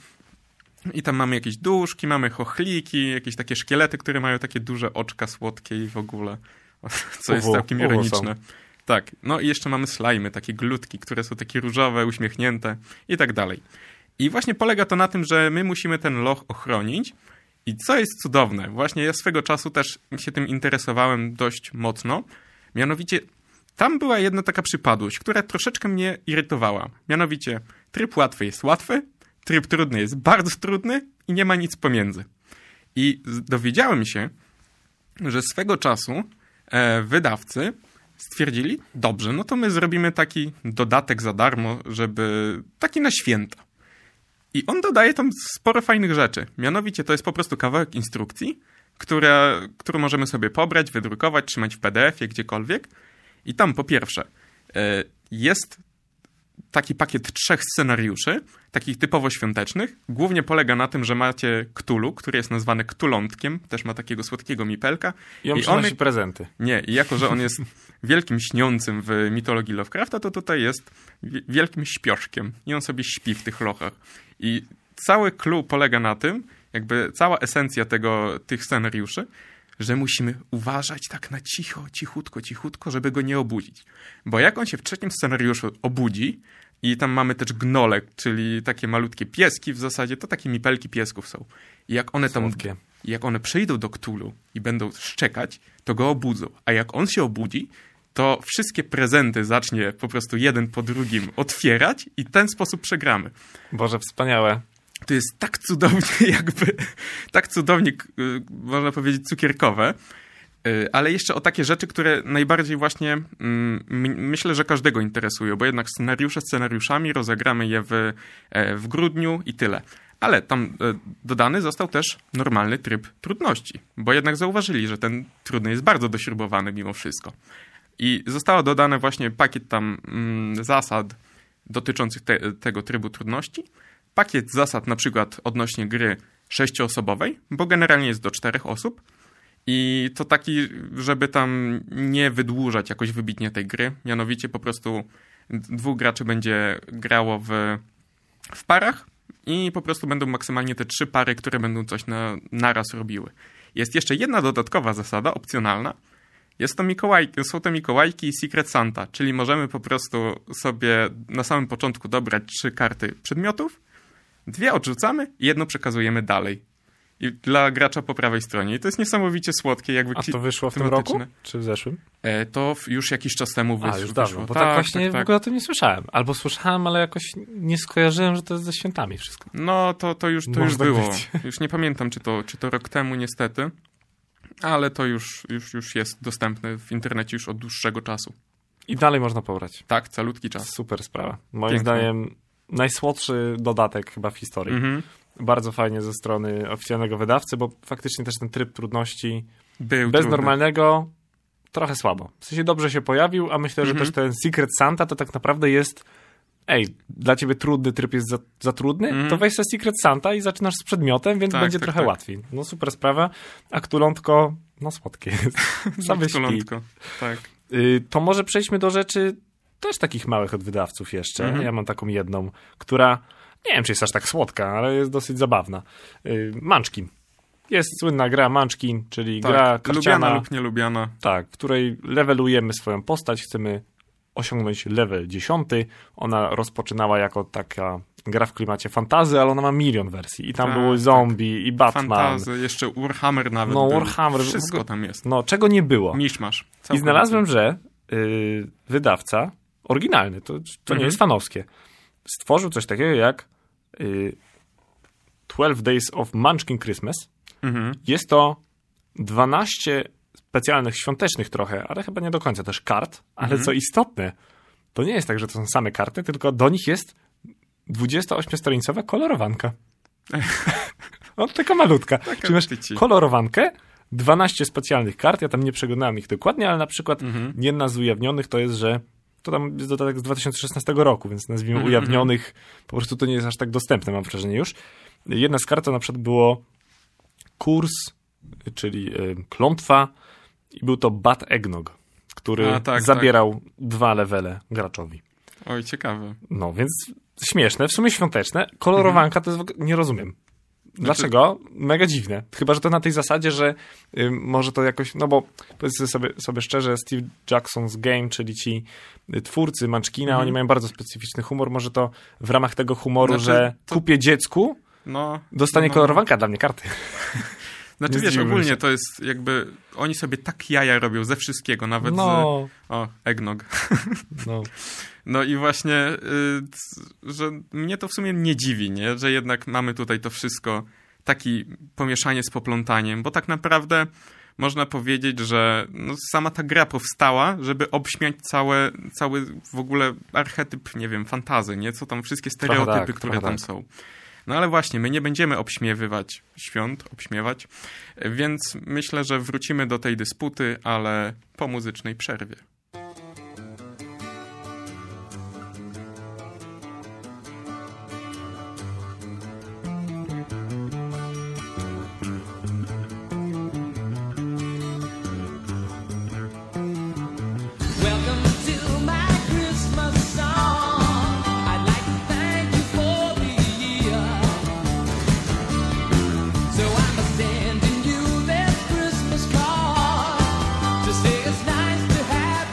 I tam mamy jakieś duszki, mamy chochliki, jakieś takie szkielety, które mają takie duże oczka słodkie i w ogóle, co jest Uwu, całkiem uwu ironiczne. Tak, no i jeszcze mamy slajmy, takie glutki, które są takie różowe, uśmiechnięte i tak dalej. I właśnie polega to na tym, że my musimy ten loch ochronić. I co jest cudowne, właśnie ja swego czasu też się tym interesowałem dość mocno, mianowicie tam była jedna taka przypadłość, która troszeczkę mnie irytowała. Mianowicie tryb łatwy jest łatwy, tryb trudny jest bardzo trudny i nie ma nic pomiędzy. I z- dowiedziałem się, że swego czasu e, wydawcy stwierdzili, dobrze, no to my zrobimy taki dodatek za darmo, żeby taki na święta. I on dodaje tam sporo fajnych rzeczy. Mianowicie to jest po prostu kawałek instrukcji, która, którą możemy sobie pobrać, wydrukować, trzymać w P D F ie, gdziekolwiek. I tam po pierwsze e, jest taki pakiet trzech scenariuszy, takich typowo świątecznych. Głównie polega na tym, że macie Cthulhu, który jest nazwany Cthulątkiem, też ma takiego słodkiego mipelka. I on I przynosi one- prezenty. Nie, i jako, że on jest wielkim śniącym w mitologii Lovecrafta, to tutaj jest wi- wielkim śpioszkiem i on sobie śpi w tych lochach. I cały clue polega na tym, jakby cała esencja tego, tych scenariuszy, że musimy uważać tak na cicho, cichutko, cichutko, żeby go nie obudzić. Bo jak on się w trzecim scenariuszu obudzi i tam mamy też gnolek, czyli takie malutkie pieski w zasadzie, to takie mipelki piesków są. I jak one tam Słodkie. i jak one przyjdą do Cthulhu i będą szczekać, to go obudzą. A jak on się obudzi, to wszystkie prezenty zacznie po prostu jeden po drugim otwierać i w ten sposób przegramy. Boże, wspaniałe. To jest tak cudownie jakby, tak cudownie, y, można powiedzieć, cukierkowe. Y, Ale jeszcze o takie rzeczy, które najbardziej właśnie mm, m- myślę, że każdego interesują, bo jednak scenariusze scenariuszami, rozegramy je w, e, w grudniu i tyle. Ale tam e, dodany został też normalny tryb trudności, bo jednak zauważyli, że ten trudny jest bardzo dośrubowany mimo wszystko. I zostało dodane właśnie pakiet tam mm, zasad dotyczących te, tego trybu trudności, pakiet zasad na przykład odnośnie gry sześcioosobowej, bo generalnie jest do czterech osób. I to taki, żeby tam nie wydłużać jakoś wybitnie tej gry. Mianowicie po prostu dwóch graczy będzie grało w, w parach i po prostu będą maksymalnie te trzy pary, które będą coś na, naraz robiły. Jest jeszcze jedna dodatkowa zasada, opcjonalna. Jest to Mikołajki, są to Mikołajki i Secret Santa, czyli możemy po prostu sobie na samym początku dobrać trzy karty przedmiotów, dwie odrzucamy i jedną przekazujemy dalej. I dla gracza po prawej stronie. I to jest niesamowicie słodkie, jakby A kli- to wyszło w tym tematyczne. roku? Czy w zeszłym? E, to w- już jakiś czas temu wysz- A, już dawno, wyszło. bo tak, właśnie tak, w tak. ogóle o tym nie słyszałem. Albo słyszałem, ale jakoś nie skojarzyłem, że to jest ze świętami wszystko. No, to, to już, to Może już tak było. być. Już nie pamiętam, czy to, czy to rok temu niestety, ale to już, już, już jest dostępne w internecie już od dłuższego czasu. I dalej można pobrać. Tak, calutki czas. Super sprawa. Moim Pięknie. zdaniem najsłodszy dodatek chyba w historii. Mhm. Bardzo fajnie ze strony oficjalnego wydawcy, bo faktycznie też ten tryb trudności Był bez trudny. normalnego trochę słabo. W sensie dobrze się pojawił, a myślę, że Mhm. też ten Secret Santa to tak naprawdę jest ej, dla ciebie trudny tryb jest za, za trudny, Mhm. to weź sobie Secret Santa i zaczynasz z przedmiotem, więc Tak, będzie tak, trochę tak. łatwiej. No super sprawa. A Ktulątko, no słodkie jest. Same śpi. Kolątko. Tak. Y, to może przejdźmy do rzeczy też takich małych od wydawców jeszcze. Mhm. Ja mam taką jedną, która nie wiem, czy jest aż tak słodka, ale jest dosyć zabawna. Y, Munchkin. Jest słynna gra Munchkin, czyli Tak. gra karciana, Lubiana lub nielubiana. tak, w której levelujemy swoją postać, chcemy osiągnąć level dziesiąty. Ona rozpoczynała jako taka gra w klimacie fantazy, ale ona ma milion wersji. I tam Tak, były zombie i Batman. Fantazy, jeszcze Warhammer nawet No, był. Warhammer. Wszystko tam jest. No, czego nie było. Miszmasz. I Całkowicie. znalazłem, że y, wydawca, oryginalny, to, to nie Mhm. jest fanowskie, stworzył coś takiego jak y, twelve Days of Munchkin Christmas. Mhm. Jest to dwanaście specjalnych, świątecznych trochę, ale chyba nie do końca też kart, ale Mhm. co istotne, to nie jest tak, że to są same karty, tylko do nich jest dwudziestoośmiostronicowa kolorowanka. No, taka malutka. Czyli masz tyci. kolorowankę, dwanaście specjalnych kart, ja tam nie przeglądałem ich dokładnie, ale na przykład Mhm. jedna z ujawnionych to jest, że to tam jest dodatek z dwa tysiące szesnastego roku, więc nazwijmy Mhm, ujawnionych, po prostu to nie jest aż tak dostępne, mam wrażenie już. Jedna z kart to na przykład było kurs, czyli y, klątwa i był to Bad Eggnog, który A, tak, zabierał dwa levele graczowi. Oj, ciekawe. No, więc śmieszne, w sumie świąteczne. Kolorowanka to jest, w ogóle- nie rozumiem. Dlaczego? Mega dziwne. Chyba, że to na tej zasadzie, że y, może to jakoś, no bo powiedzmy sobie, sobie szczerze, Steve Jackson's Game, czyli ci y, twórcy Munchkina, Mhm. oni mają bardzo specyficzny humor. Może to w ramach tego humoru, Znaczy, że to- kupię dziecku, No, dostanie no, kolorowanka dla mnie karty. Znaczy Nie wiesz, zdziwiłbym ogólnie się. to jest jakby, oni sobie tak jaja robią ze wszystkiego, nawet No, z... O, eggnog. no. No i właśnie, y, c- że mnie to w sumie nie dziwi, nie? Że jednak mamy tutaj to wszystko, taki pomieszanie z poplątaniem, bo tak naprawdę można powiedzieć, że no, sama ta gra powstała, żeby obśmiać całe, cały w ogóle archetyp, nie wiem, fantazy, nie? Co tam, wszystkie stereotypy, tak, które trochę tam tak. są. No ale właśnie, my nie będziemy obśmiewywać świąt, obśmiewać, więc myślę, że wrócimy do tej dysputy, ale po muzycznej przerwie. Welcome to my Christmas song. I'd like to thank you for the year. So I'm sending you this Christmas card to say it's nice to have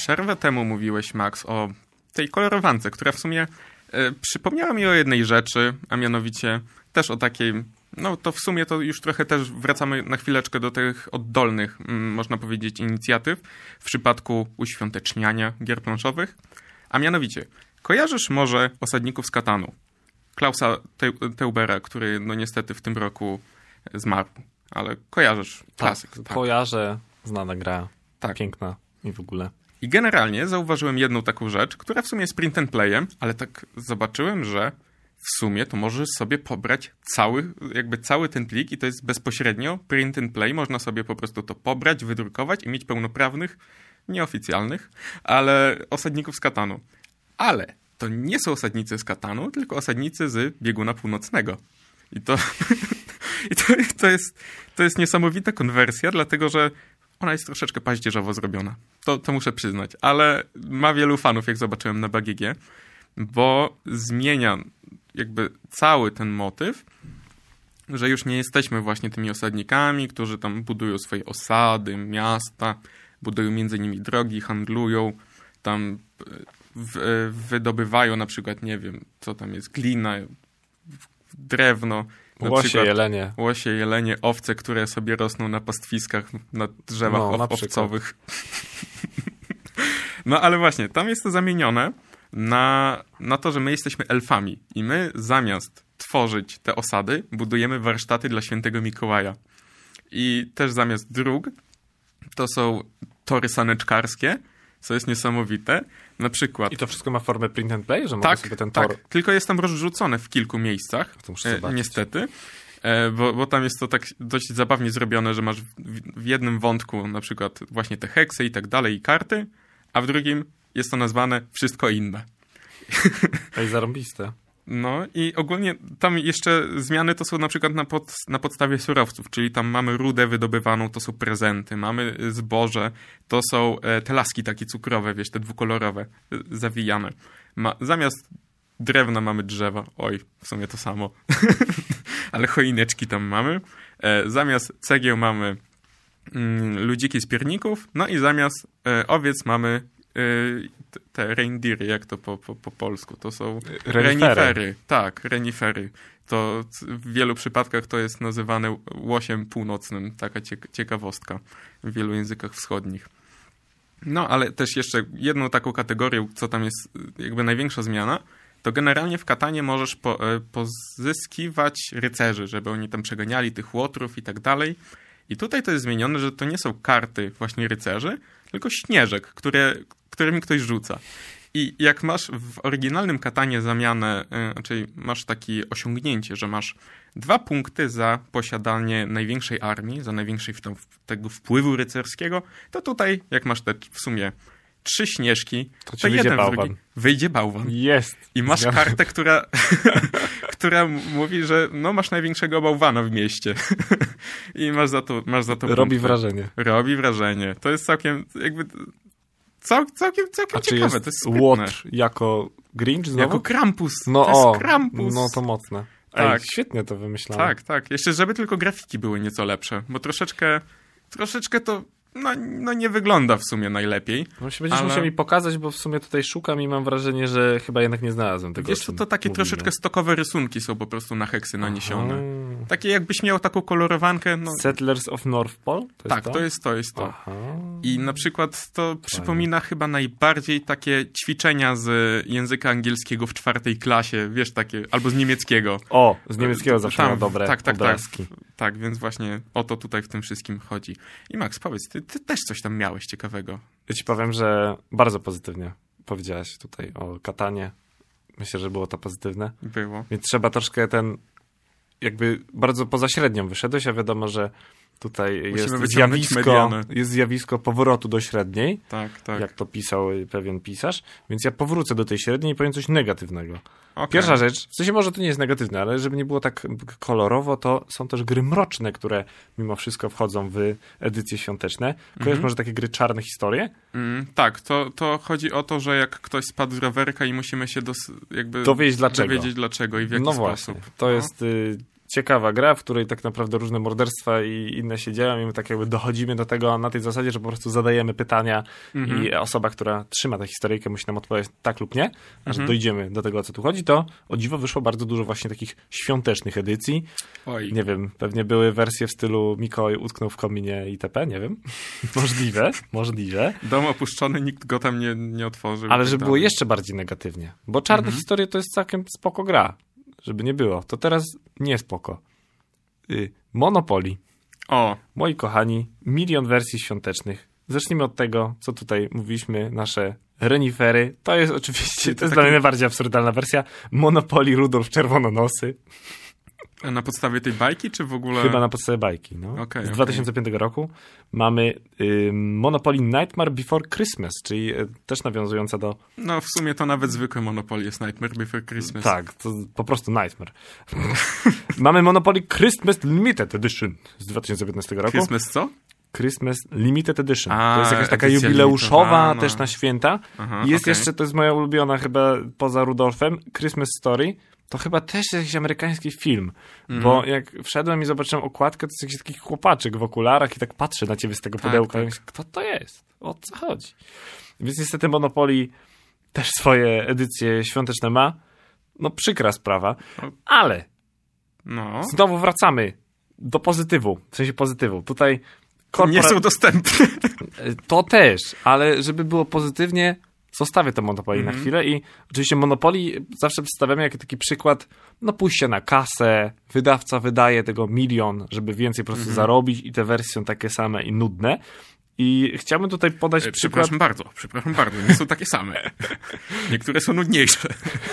przerwę temu mówiłeś, Max, o tej kolorowance, która w sumie e, przypomniała mi o jednej rzeczy, a mianowicie też o takiej, no to w sumie to już trochę też wracamy na chwileczkę do tych oddolnych, m, można powiedzieć, inicjatyw w przypadku uświąteczniania gier planszowych, a mianowicie, kojarzysz może Osadników z Katanu? Klausa Te- Teubera, który no niestety w tym roku zmarł, ale kojarzysz klasyk. Tak, tak. kojarzę, znana gra, Tak. piękna i w ogóle. I generalnie zauważyłem jedną taką rzecz, która w sumie jest print and playem, ale tak zobaczyłem, że w sumie to możesz sobie pobrać cały, jakby cały ten plik i to jest bezpośrednio print and play. Można sobie po prostu to pobrać, wydrukować i mieć pełnoprawnych, nieoficjalnych, ale osadników z Katanu. Ale to nie są osadnicy z Katanu, tylko osadnicy z bieguna północnego. I to, i to, to, jest, to jest niesamowita konwersja, dlatego że ona jest troszeczkę paździerzowo zrobiona. To, to muszę przyznać, ale ma wielu fanów, jak zobaczyłem na B G G, bo zmienia jakby cały ten motyw, że już nie jesteśmy właśnie tymi osadnikami, którzy tam budują swoje osady, miasta, budują między nimi drogi, handlują, tam w, wydobywają na przykład, nie wiem, co tam jest, glina, drewno. Na Łosie, przykład, jelenie. Łosie, jelenie, owce, które sobie rosną na pastwiskach, na drzewach No, na owcowych. No ale właśnie, tam jest to zamienione na, na to, że my jesteśmy elfami i my zamiast tworzyć te osady, budujemy warsztaty dla świętego Mikołaja. I też zamiast dróg to są tory saneczkarskie, co jest niesamowite. Na przykład... I to wszystko ma formę print and play, że mogę Tak, sobie ten tor... tak, tylko jest tam rozrzucone w kilku miejscach, To muszę e, zobaczyć. niestety, e, bo, bo tam jest to tak dość zabawnie zrobione, że masz w, w jednym wątku na przykład właśnie te heksy i tak dalej i karty, a w drugim jest to nazwane wszystko inne. To jest zarąbiste. No i ogólnie tam jeszcze zmiany to są na przykład na, pod, na podstawie surowców, czyli tam mamy rudę wydobywaną, to są prezenty, mamy zboże, to są e, te laski takie cukrowe, wiesz, te dwukolorowe, e, zawijane. Ma, zamiast drewna mamy drzewa, oj, w sumie to samo, ale choineczki tam mamy. E, zamiast cegieł mamy mm, ludziki z pierników, no i zamiast e, owiec mamy te reindeery, jak to po, po, po polsku, to są Renifery. renifery. Tak, renifery. To w wielu przypadkach to jest nazywane łosiem północnym, taka ciekawostka w wielu językach wschodnich. No, ale też jeszcze jedną taką kategorią, co tam jest jakby największa zmiana, to generalnie w Katanie możesz po, pozyskiwać rycerzy, żeby oni tam przeganiali tych łotrów i tak dalej. I tutaj to jest zmienione, że to nie są karty właśnie rycerzy, tylko śnieżek, które, którymi ktoś rzuca. I jak masz w oryginalnym Katanie zamianę, yy, czyli masz takie osiągnięcie, że masz dwa punkty za posiadanie największej armii, za największej tam, tego wpływu rycerskiego, to tutaj jak masz te w sumie trzy śnieżki, To to, ci wyjdzie jeden bałwan. w drugi wyjdzie bałwan. Jest. I masz Zgadzam. kartę, która, która mówi, że no masz największego bałwana w mieście. I masz za to, masz za to Robi punkty. wrażenie. Robi wrażenie. To jest całkiem jakby cał, całkiem, całkiem A czy ciekawe. jest To jest sprytne. Łotr jako Grinch znowu? Jako Krampus. No to jest o, Krampus. no to mocne. Ej, Tak. świetnie to wymyślałem. Tak, tak. Jeszcze żeby tylko grafiki były nieco lepsze, bo troszeczkę, troszeczkę to no, no nie wygląda w sumie najlepiej. No się będziesz ale... musiał mi pokazać, bo w sumie tutaj szukam i mam wrażenie, że chyba jednak nie znalazłem tego. Wiesz o co, czym to takie mówimy. troszeczkę stokowe rysunki są po prostu na heksy naniesione. Aha. Takie jakbyś miał taką kolorowankę. No, Settlers of North Pole? To tak, jest to? to jest to, jest to. Aha. I na przykład to przypomina chyba najbardziej takie ćwiczenia z języka angielskiego w czwartej klasie, wiesz, takie, albo z niemieckiego. O, z niemieckiego zawsze Tam, ma dobre tak, tak, obrazki. Tak, tak, więc właśnie o to tutaj w tym wszystkim chodzi. I Max, powiedz, ty, ty też coś tam miałeś ciekawego. Ja ci powiem, że bardzo pozytywnie powiedziałaś tutaj o Katanie. Myślę, że było to pozytywne. Było. Więc trzeba troszkę ten, jakby bardzo poza średnią wyszedłeś, a wiadomo, że tutaj jest wyciągnąć zjawisko, medianę. jest zjawisko powrotu do średniej, Tak, tak. jak to pisał pewien pisarz, więc ja powrócę do tej średniej i powiem coś negatywnego. Okay. Pierwsza rzecz, w sensie może to nie jest negatywne, ale żeby nie było tak kolorowo, to są też gry mroczne, które mimo wszystko wchodzą w edycje świąteczne. Kojarzysz Mhm. może takie gry czarne historie? Mm, tak, to, to chodzi o to, że jak ktoś spadł z rowerka i musimy się dos, jakby Dowiedzieć dlaczego. dowiedzieć dlaczego i w jaki no sposób. właśnie, to No. jest y, ciekawa gra, w której tak naprawdę różne morderstwa i inne się dzieją i my tak jakby dochodzimy do tego na tej zasadzie, że po prostu zadajemy pytania mhm. i osoba, która trzyma tę historyjkę, musi nam odpowiedzieć tak lub nie, a że mhm. dojdziemy do tego, o co tu chodzi, to o dziwo wyszło bardzo dużo właśnie takich świątecznych edycji. Oj. Nie wiem, pewnie były wersje w stylu Mikołaj utknął w kominie itp., nie wiem. możliwe, możliwe. Dom opuszczony, nikt go tam nie, nie otworzył. Ale żeby było jeszcze bardziej negatywnie, bo Czarne mhm. historie to jest całkiem spoko gra. Żeby nie było. To teraz nie spoko. Y, Monopoly. O. Moi kochani, milion wersji świątecznych. Zacznijmy od tego, co tutaj mówiliśmy, nasze renifery. To jest oczywiście, to jest taki... dla mnie najbardziej absurdalna wersja. Monopoly Rudolf Czerwononosy. Na podstawie tej bajki, czy w ogóle? Chyba na podstawie bajki, no. Okay, Z okay. dwa tysiące piątego roku mamy y, Monopoly Nightmare Before Christmas, czyli y, też nawiązująca do... No w sumie to nawet zwykły Monopoly jest Nightmare Before Christmas. Tak, to po prostu Nightmare. Mamy Monopoly Christmas Limited Edition z dwa tysiące piętnastego roku. Christmas co? Christmas Limited Edition. A, to jest jakaś taka jubileuszowa też na święta. Aha, I jest okay. jeszcze, to jest moja ulubiona chyba poza Rudolfem, Christmas Story. To chyba też jakiś amerykański film, mm. bo jak wszedłem i zobaczyłem okładkę, to jest jakiś taki chłopaczek w okularach i tak patrzy na ciebie z tego pudełka. Tak, tak. I myślę, kto to jest? O co chodzi? Więc niestety Monopoly też swoje edycje świąteczne ma. No przykra sprawa, ale no. znowu wracamy do pozytywu, w sensie pozytywu. Tutaj korpora... nie są dostępne. To też, ale żeby było pozytywnie, zostawię to Monopoly mm. na chwilę i oczywiście Monopoly zawsze przedstawiamy jako taki przykład, no pójście na kasę, wydawca wydaje tego milion, żeby więcej po prostu mm. zarobić i te wersje są takie same i nudne. I chciałbym tutaj podać e, przykład... Przepraszam bardzo, przepraszam bardzo, nie są takie same. Niektóre są nudniejsze.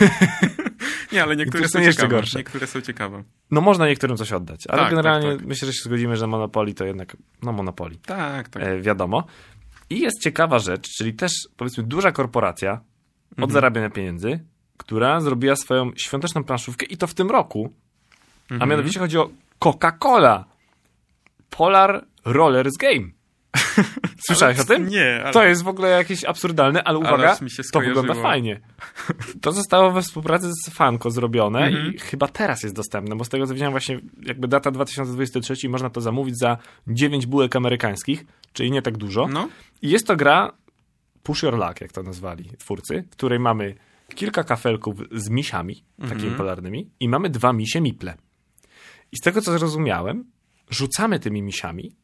Nie, ale niektóre, niektóre są, są jeszcze ciekawe. Gorsze. Niektóre są ciekawe. No można niektórym coś oddać, ale tak, generalnie tak, tak. myślę, że się zgodzimy, że Monopoly to jednak, no Monopoly. Tak, tak. E, wiadomo. I jest ciekawa rzecz, czyli też powiedzmy duża korporacja od mhm. zarabiania pieniędzy, która zrobiła swoją świąteczną planszówkę i to w tym roku. Mhm. A mianowicie chodzi o Coca-Cola. Polar Rollers Game. Słyszałeś o tym? Nie. Ale... To jest w ogóle jakieś absurdalne, ale uwaga, mi się to wygląda fajnie. To zostało we współpracy z Funko zrobione mm-hmm. i chyba teraz jest dostępne, bo z tego co widziałem właśnie jakby data dwa tysiące dwudziesty trzeci można to zamówić za dziewięć bułek amerykańskich, czyli nie tak dużo. No. I jest to gra Push Your Luck, jak to nazwali twórcy, w której mamy kilka kafelków z misiami, mm-hmm. takimi polarnymi i mamy dwa misie miple. I z tego co zrozumiałem, rzucamy tymi misiami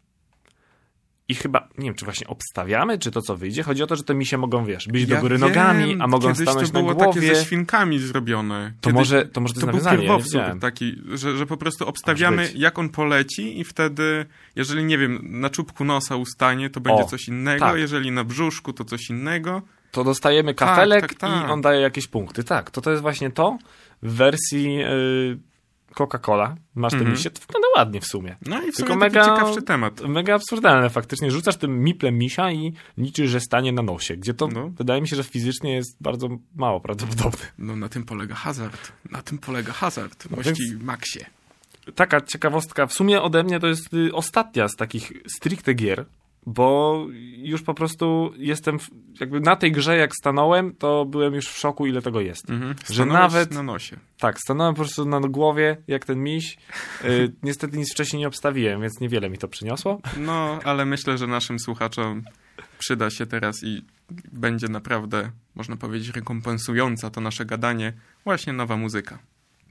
i chyba, nie wiem, czy właśnie obstawiamy, czy to co wyjdzie. Chodzi o to, że te misie mogą, wiesz, być ja do góry wiem, nogami, a mogą stanąć na głowie. to było takie ze świnkami zrobione. To może to, może to, to jest był nawiązanie, pierwowzór ja taki, że, że po prostu obstawiamy, jak on poleci i wtedy, jeżeli, nie wiem, na czubku nosa ustanie, to będzie o, coś innego, tak. jeżeli na brzuszku, to coś innego. To dostajemy kafelek tak, tak, tak. i on daje jakieś punkty. Tak, to to jest właśnie to w wersji... Yy... Coca-Cola, masz te mm-hmm. misie, to wygląda ładnie w sumie. No i w Tylko sumie mega, taki ciekawszy temat. Mega absurdalne faktycznie. Rzucasz tym miplem misia i liczysz, że stanie na nosie, gdzie to no. wydaje mi się, że fizycznie jest bardzo mało prawdopodobne. No na tym polega hazard. Na tym polega hazard. Mości Więc... Maxie. Taka ciekawostka. W sumie ode mnie to jest y, ostatnia z takich stricte gier, bo już po prostu jestem w, jakby na tej grze jak stanąłem, to byłem już w szoku, ile tego jest. Mhm. Że nawet na nosie. Tak, stanąłem po prostu na głowie, jak ten miś. Yy, niestety nic wcześniej nie obstawiłem, więc niewiele mi to przyniosło. No, ale myślę, że naszym słuchaczom przyda się teraz i będzie naprawdę, można powiedzieć, rekompensująca to nasze gadanie właśnie nowa muzyka.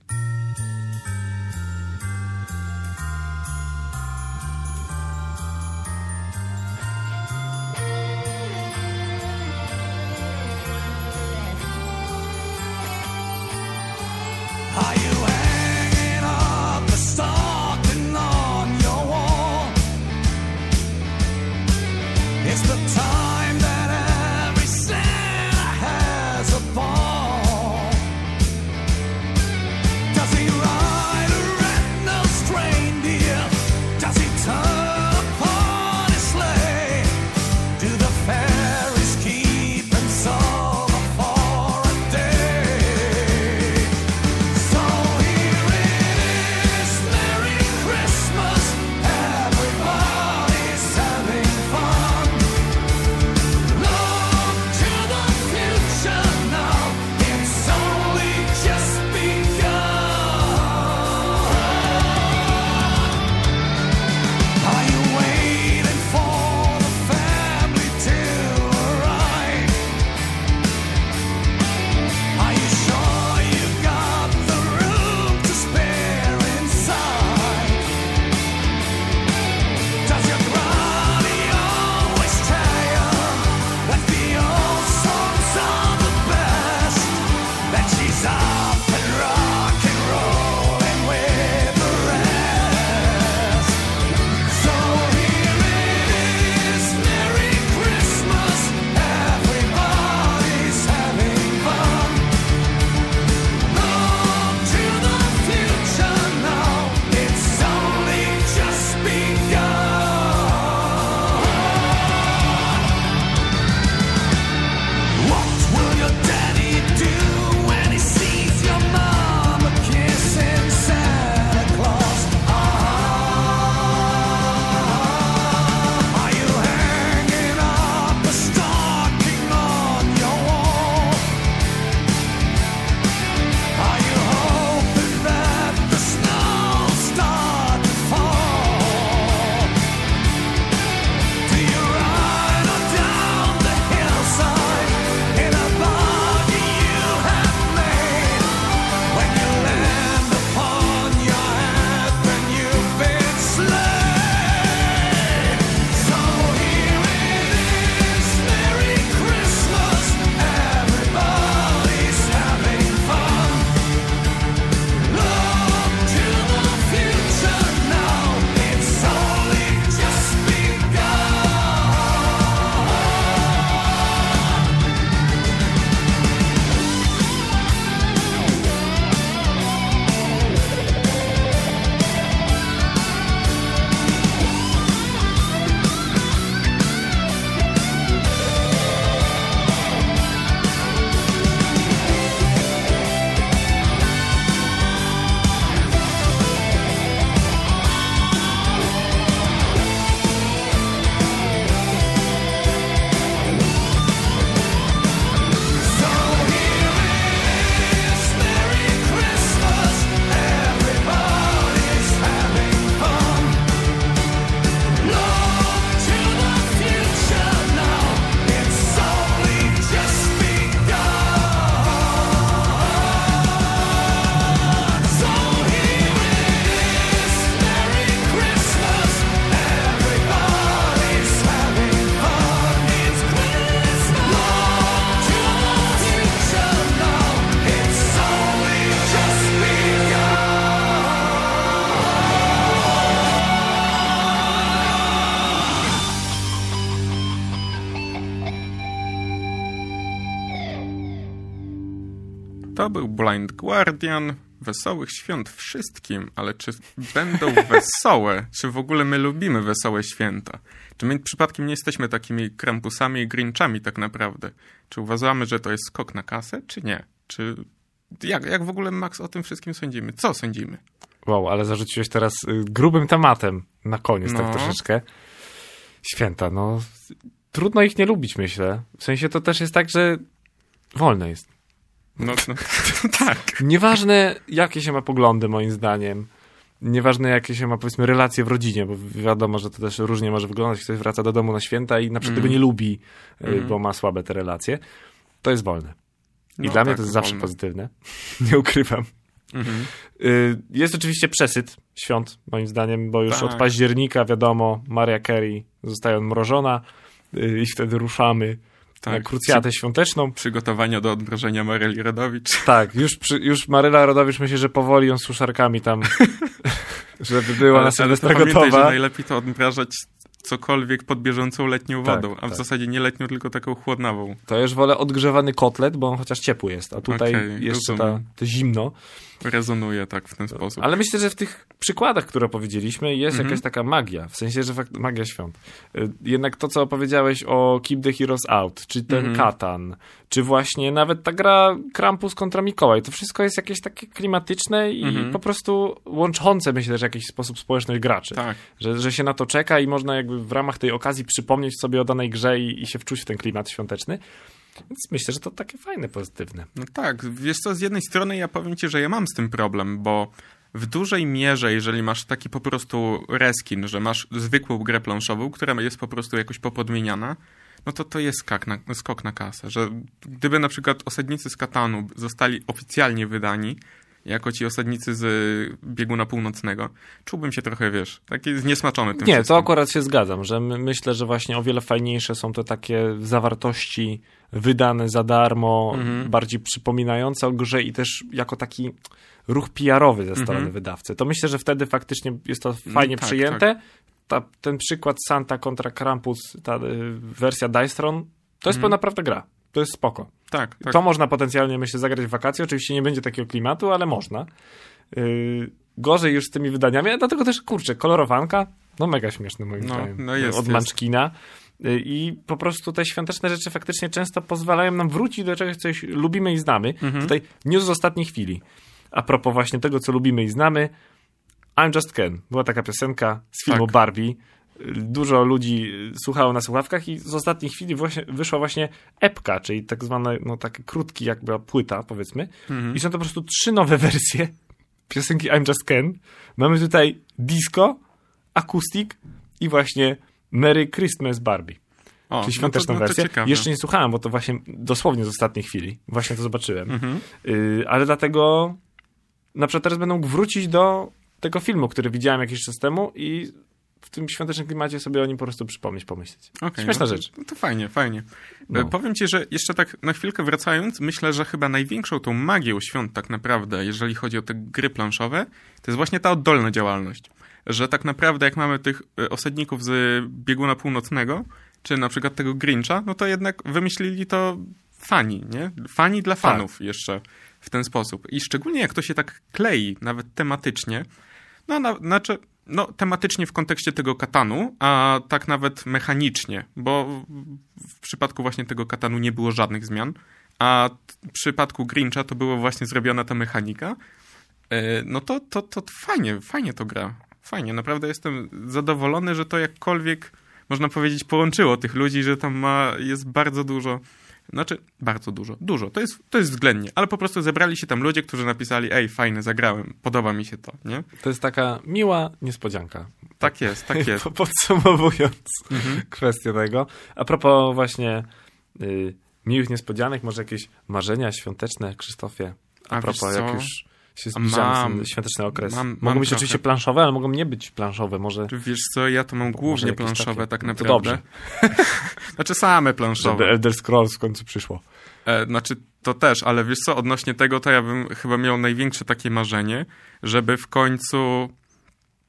Are you hanging up the stocking on your wall? It's the time that every Santa has a ball. Does he ride a red-nosed reindeer? Does he turn upon his sleigh? Do the fairies keep him summer for a day? So To był Blind Guardian. Wesołych świąt wszystkim, ale czy będą wesołe? Czy w ogóle my lubimy wesołe święta? Czy my przypadkiem nie jesteśmy takimi Krampusami i Grinchami tak naprawdę? Czy uważamy, że to jest skok na kasę, czy nie? Czy jak, jak w ogóle, Max, o tym wszystkim sądzimy? Co sądzimy? Wow, ale zarzuciłeś teraz grubym tematem na koniec, No. tak troszeczkę. Święta, no. Trudno ich nie lubić, myślę. W sensie to też jest tak, że wolne jest. No, no tak. Nieważne, jakie się ma poglądy, moim zdaniem. Nieważne, jakie się ma, powiedzmy, relacje w rodzinie, bo wiadomo, że to też różnie może wyglądać. Ktoś wraca do domu na święta i na przykład Mm. tego nie lubi, Mm. bo ma słabe te relacje. To jest wolne. I No dla mnie tak, to jest zawsze wolne. pozytywne. Nie ukrywam. Mhm. Y, Jest oczywiście przesyt świąt, moim zdaniem, bo już Tak. od października, wiadomo, Mariah Carey zostaje odmrożona y, i wtedy ruszamy na Tak. krucjatę świąteczną. Przygotowania do odmrożenia Maryli Rodowicz. Tak, już, przy, już Maryla Rodowicz myślę, że powoli ją z suszarkami tam, żeby była na Sylwestra to pamiętaj, że gotowa. najlepiej to odmrażać cokolwiek pod bieżącą letnią Tak, wodą, a w tak. zasadzie nie letnią, tylko taką chłodnawą. To już wolę odgrzewany kotlet, bo on chociaż ciepły jest, a tutaj Okej, jeszcze ta, rozumiem. to zimno. Rezonuje tak w ten sposób. Ale myślę, że w tych przykładach, które powiedzieliśmy, jest Mhm. jakaś taka magia. W sensie, że fakt, magia świąt. Y, Jednak to, co opowiedziałeś o Keep the Heroes Out, czy ten Mhm. Katan, czy właśnie nawet ta gra Krampus kontra Mikołaj, to wszystko jest jakieś takie klimatyczne i Mhm. po prostu łączące, myślę, że w jakiś sposób społeczność graczy. Tak. Że, że się na to czeka i można jakby w ramach tej okazji przypomnieć sobie o danej grze i, i się wczuć w ten klimat świąteczny. Więc myślę, że to takie fajne, pozytywne. No tak, wiesz co, z jednej strony ja powiem ci, że ja mam z tym problem, bo w dużej mierze, jeżeli masz taki po prostu reskin, że masz zwykłą grę planszową, która jest po prostu jakoś popodmieniana, no to to jest skok na, skok na kasę, że gdyby na przykład Osadnicy z Katanu zostali oficjalnie wydani, jako ci osadnicy z Bieguna Północnego, czułbym się trochę, wiesz, taki zniesmaczony tym Nie, wszystkim. to akurat się zgadzam, że my, myślę, że właśnie o wiele fajniejsze są to takie zawartości wydane za darmo, Mhm. bardziej przypominające o grze i też jako taki ruch P R-owy ze strony Mhm. wydawcy. To myślę, że wtedy faktycznie jest to fajnie No tak, przyjęte. Ta, ten przykład Santa kontra Krampus, ta y, wersja Dice Throne, to jest Mhm. naprawdę gra. To jest spoko. Tak, tak. To można potencjalnie, myślę, zagrać w wakacje. Oczywiście nie będzie takiego klimatu, ale można. Yy, gorzej już z tymi wydaniami, a dlatego też, kurczę, kolorowanka, no mega śmieszne moim No, zdaniem. no jest, Od jest. Munchkina. Yy, I po prostu te świąteczne rzeczy faktycznie często pozwalają nam wrócić do czegoś, co lubimy i znamy. Mhm. Tutaj news z ostatniej chwili. A propos właśnie tego, co lubimy i znamy, I'm Just Ken. Była taka piosenka z filmu Tak. Barbie. Dużo ludzi słuchało na słuchawkach i z ostatniej chwili właśnie, wyszła właśnie epka, czyli tak zwane, no taki krótki jakby płyta, powiedzmy. Mhm. I są to po prostu trzy nowe wersje piosenki I'm Just Ken. Mamy tutaj disco, acoustic i właśnie Merry Christmas Barbie. O, Czyli świąteczną no to, no to wersję. ciekawe. Jeszcze nie słuchałem, bo to właśnie dosłownie z ostatniej chwili. Właśnie to zobaczyłem. Mhm. Yy, ale dlatego na przykład teraz będę mógł wrócić do tego filmu, który widziałem jakiś czas temu i w tym świątecznym klimacie sobie o nim po prostu przypomnieć, pomyśleć. Okay, Śmieszna no to, rzecz. To fajnie, fajnie. No. E, Powiem ci, że jeszcze tak na chwilkę wracając, myślę, że chyba największą tą magią świąt tak naprawdę, jeżeli chodzi o te gry planszowe, to jest właśnie ta oddolna działalność. Że tak naprawdę jak mamy tych e, osadników z Bieguna Północnego, czy na przykład tego Grincha, no to jednak wymyślili to fani, nie? Fani dla fanów jeszcze w ten sposób. I szczególnie jak to się tak klei, nawet tematycznie, no na, znaczy... No, tematycznie w kontekście tego Katanu, a tak nawet mechanicznie, bo w przypadku właśnie tego Katanu nie było żadnych zmian, a w przypadku Grincha to była właśnie zrobiona ta mechanika, no to, to, to fajnie, fajnie to gra. Fajnie, naprawdę jestem zadowolony, że to jakkolwiek, można powiedzieć, połączyło tych ludzi, że tam ma, jest bardzo dużo, znaczy bardzo dużo, dużo, to jest, to jest względnie, ale po prostu zebrali się tam ludzie, którzy napisali, ej, fajne, zagrałem, podoba mi się to, nie? To jest taka miła niespodzianka. Tak jest, tak jest. Podsumowując Mhm. kwestię tego. A propos właśnie y, miłych niespodzianek, może jakieś marzenia świąteczne, Krzysztofie? A, A propos, wiesz co? jak już się zbliżamy w ten Mam. świąteczny okres. Mam- mogą mam być trochę. oczywiście planszowe, ale mogą nie być planszowe. Może, Wiesz co, ja to mam głównie jakieś planszowe takie. tak No to naprawdę. znaczy same planszowe. żeby Elder Scrolls w końcu przyszło. E, znaczy to też, ale wiesz co, odnośnie tego to ja bym chyba miał największe takie marzenie, żeby w końcu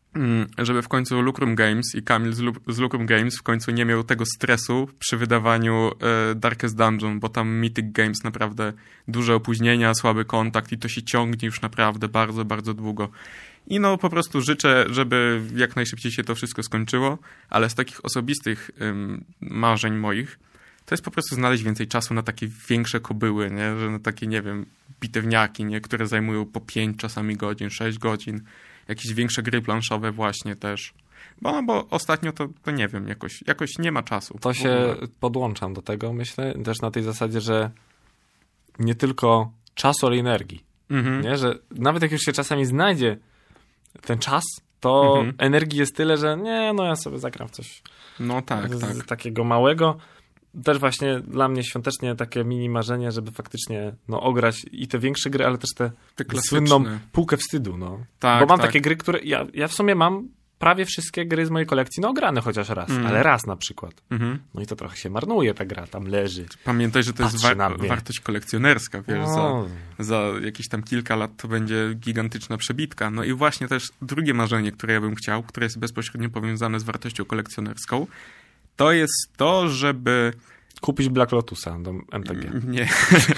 żeby w końcu Lucrum Games i Kamil z, Lu- z Lucrum Games w końcu nie miał tego stresu przy wydawaniu e, Darkest Dungeon, bo tam Mythic Games naprawdę duże opóźnienia, słaby kontakt i to się ciągnie już naprawdę bardzo, bardzo długo. I no po prostu życzę, żeby jak najszybciej się to wszystko skończyło, ale z takich osobistych ym, marzeń moich to jest po prostu znaleźć więcej czasu na takie większe kobyły, nie? Że na takie, nie wiem, bitewniaki, nie? Które zajmują po pięć czasami godzin, sześć godzin. Jakieś większe gry planszowe właśnie też. Bo, no, bo ostatnio to, to nie wiem, jakoś, jakoś nie ma czasu. To się podłączam do tego, myślę, też na tej zasadzie, że nie tylko czasu, ale energii. Mhm. Nie? Że nawet jak już się czasami znajdzie ten czas, to mhm. energii jest tyle, że nie, no ja sobie zagram w coś no tak, z, tak. z takiego małego. Też właśnie dla mnie świątecznie takie mini marzenie, żeby faktycznie no, ograć i te większe gry, ale też te, te słynną półkę wstydu. No. Tak, bo mam tak. takie gry, które... Ja, ja w sumie mam prawie wszystkie gry z mojej kolekcji no ograne chociaż raz, mm. ale raz na przykład. Mm-hmm. No i to trochę się marnuje ta gra, tam leży. Pamiętaj, że to jest wa- wartość kolekcjonerska, wiesz, za, za jakieś tam kilka lat to będzie gigantyczna przebitka. No i właśnie też drugie marzenie, które ja bym chciał, które jest bezpośrednio powiązane z wartością kolekcjonerską, to jest to, żeby... Kupić Black Lotusa do M T G. Nie.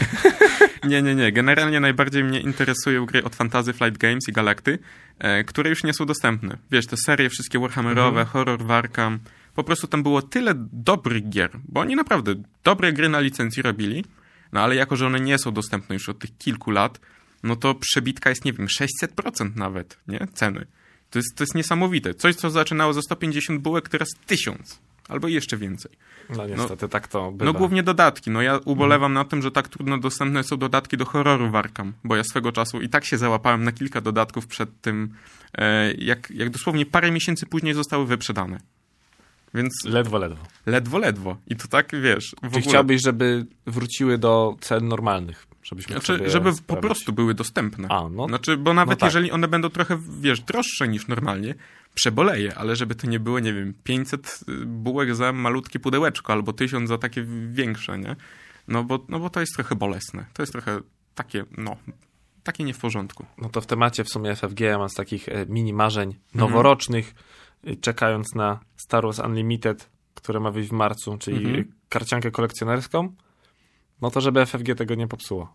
nie, nie, nie. Generalnie najbardziej mnie interesują gry od Fantasy Flight Games i Galacty, e, które już nie są dostępne. Wiesz, te serie wszystkie Warhammerowe, mhm. Horror Warcam. Po prostu tam było tyle dobrych gier, bo oni naprawdę dobre gry na licencji robili, no ale jako, że one nie są dostępne już od tych kilku lat, no to przebitka jest, nie wiem, sześćset procent nawet, nie? Ceny. To jest, to jest niesamowite. Coś, co zaczynało za sto pięćdziesiąt bułek, teraz tysiąc. Albo jeszcze więcej. No niestety, no, tak to bywa. No głównie dodatki. No ja ubolewam hmm. na tym, że tak trudno dostępne są dodatki do horroru Warcam, bo ja swego czasu i tak się załapałem na kilka dodatków przed tym, e, jak, jak dosłownie parę miesięcy później zostały wyprzedane. Więc... Ledwo, ledwo. Ledwo, ledwo. I to tak, wiesz... W Czy ogóle... chciałbyś, żeby wróciły do cen normalnych? Żebyśmy znaczy, żeby sprawić. Po prostu były dostępne. A, no, znaczy, bo nawet no tak. jeżeli one będą trochę, wiesz, droższe niż normalnie, przeboleję, ale żeby to nie było, nie wiem, pięćset bułek za malutkie pudełeczko, albo tysiąc za takie większe, nie? No bo, no bo to jest trochę bolesne. To jest trochę takie, no, takie nie w porządku. No to w temacie w sumie F F G ja mam z takich mini marzeń noworocznych, mhm. czekając na Star Wars Unlimited, które ma wyjść w marcu, czyli mhm. karciankę kolekcjonerską. No to żeby F F G tego nie popsuło.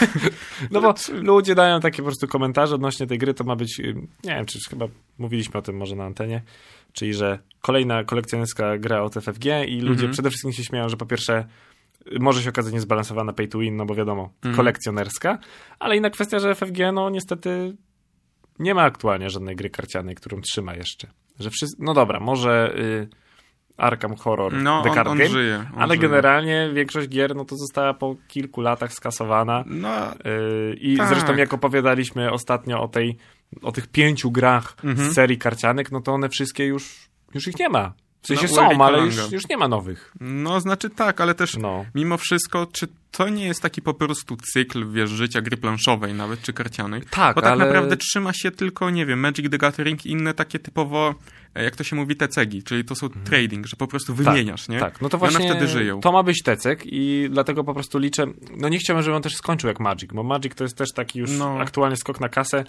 No bo ludzie dają takie po prostu komentarze odnośnie tej gry, to ma być, nie wiem, czy chyba mówiliśmy o tym może na antenie, czyli że kolejna kolekcjonerska gra od F F G i ludzie mm-hmm. przede wszystkim się śmieją, że po pierwsze może się okazać niezbalansowana pay to win, no bo wiadomo, mm-hmm. kolekcjonerska, ale inna kwestia, że F F G no niestety nie ma aktualnie żadnej gry karcianej, którą trzyma jeszcze. Że wszyscy, no dobra, może... Y- Arkham Horror, no, The Card on, on Game, żyje, on ale żyje. Generalnie większość gier no to została po kilku latach skasowana no, yy, i tak. Zresztą jak opowiadaliśmy ostatnio o tej, o tych pięciu grach mhm. z serii karcianek, no to one wszystkie już, już ich nie ma. W sensie no, są, ale już, już nie ma nowych. No, znaczy tak, ale też no. mimo wszystko, czy to nie jest taki po prostu cykl, wiesz, życia gry planszowej nawet, czy karcianej? Tak, bo tak ale... naprawdę trzyma się tylko, nie wiem, Magic the Gathering i inne takie typowo, jak to się mówi, tecegi, czyli to są mhm. trading, że po prostu wymieniasz, tak, nie? Tak, no to właśnie I one wtedy żyją. To ma być tecek i dlatego po prostu liczę, no nie chciałbym, żeby on też skończył jak Magic, bo Magic to jest też taki już no. aktualnie skok na kasę.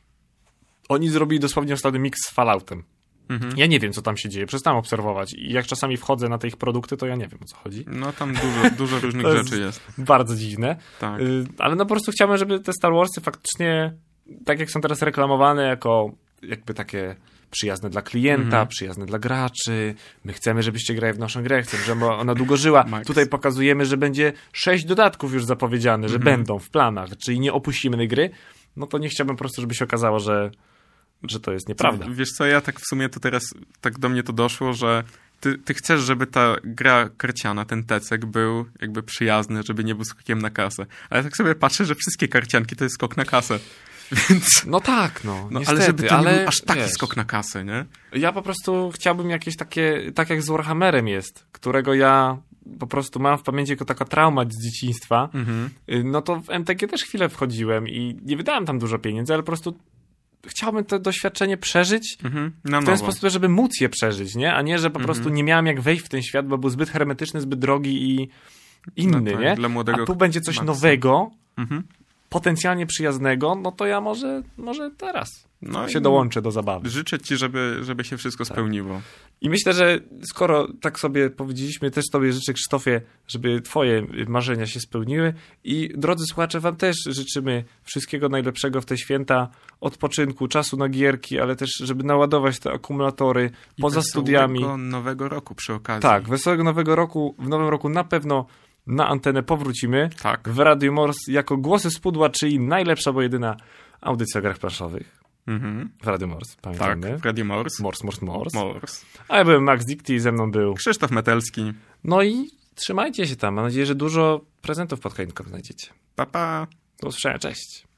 Oni zrobili dosłownie ostatni mix z Falloutem. Mhm. Ja nie wiem, co tam się dzieje, przestałem obserwować i jak czasami wchodzę na te ich produkty, to ja nie wiem, o co chodzi. No tam dużo, dużo różnych rzeczy jest. Bardzo dziwne. Tak. Y, ale no po prostu chciałbym, żeby te Star Warsy faktycznie, tak jak są teraz reklamowane, jako jakby takie przyjazne dla klienta, mhm. przyjazne dla graczy. My chcemy, żebyście grali w naszą grę, chcemy, żeby ona długo żyła. Max. Tutaj pokazujemy, że będzie sześć dodatków już zapowiedziane, że mhm. będą w planach, czyli nie opuścimy tej gry. No to nie chciałbym po prostu, żeby się okazało, że że to jest nieprawda. Wiesz co, ja tak w sumie to teraz, tak do mnie to doszło, że ty, ty chcesz, żeby ta gra karciana, ten tecek był jakby przyjazny, żeby nie był skokiem na kasę. Ale ja tak sobie patrzę, że wszystkie karcianki to jest skok na kasę. Więc... No tak, no. no niestety, ale żeby to ale, nie był aż taki wiesz, skok na kasę, nie? Ja po prostu chciałbym jakieś takie, tak jak z Warhammerem jest, którego ja po prostu mam w pamięci jako taka trauma z dzieciństwa, mhm. no to w M T G też chwilę wchodziłem i nie wydałem tam dużo pieniędzy, ale po prostu chciałbym to doświadczenie przeżyć mhm, w ten nowo. sposób, żeby móc je przeżyć, nie? A nie, że po mhm. prostu nie miałem jak wejść w ten świat, bo był zbyt hermetyczny, zbyt drogi i inny, no tak, nie? Dla młodego a tu będzie coś Maxa. nowego, mhm. potencjalnie przyjaznego, no to ja może, może teraz no się i dołączę do zabawy. Życzę ci, żeby, żeby się wszystko Tak. spełniło. I myślę, że skoro tak sobie powiedzieliśmy, też tobie życzę, Krzysztofie, żeby twoje marzenia się spełniły i drodzy słuchacze, wam też życzymy wszystkiego najlepszego w te święta, odpoczynku, czasu na gierki, ale też, żeby naładować te akumulatory I poza studiami. wesołego nowego roku przy okazji. Tak, wesołego nowego roku. W nowym roku na pewno na antenę powrócimy. Tak. W Radiu Mors jako Głosy z Pudła, czyli najlepsza, bo jedyna audycja o grach planszowych. Mhm. W Radiu Mors, Tak, pamiętamy. w Radio Mors. Mors, Mors, Mors. Mors. A ja byłem Max Dicty i ze mną był. Krzysztof Metelski. No i trzymajcie się tam. Mam nadzieję, że dużo prezentów pod choinką znajdziecie. Pa, pa. Do usłyszenia, cześć.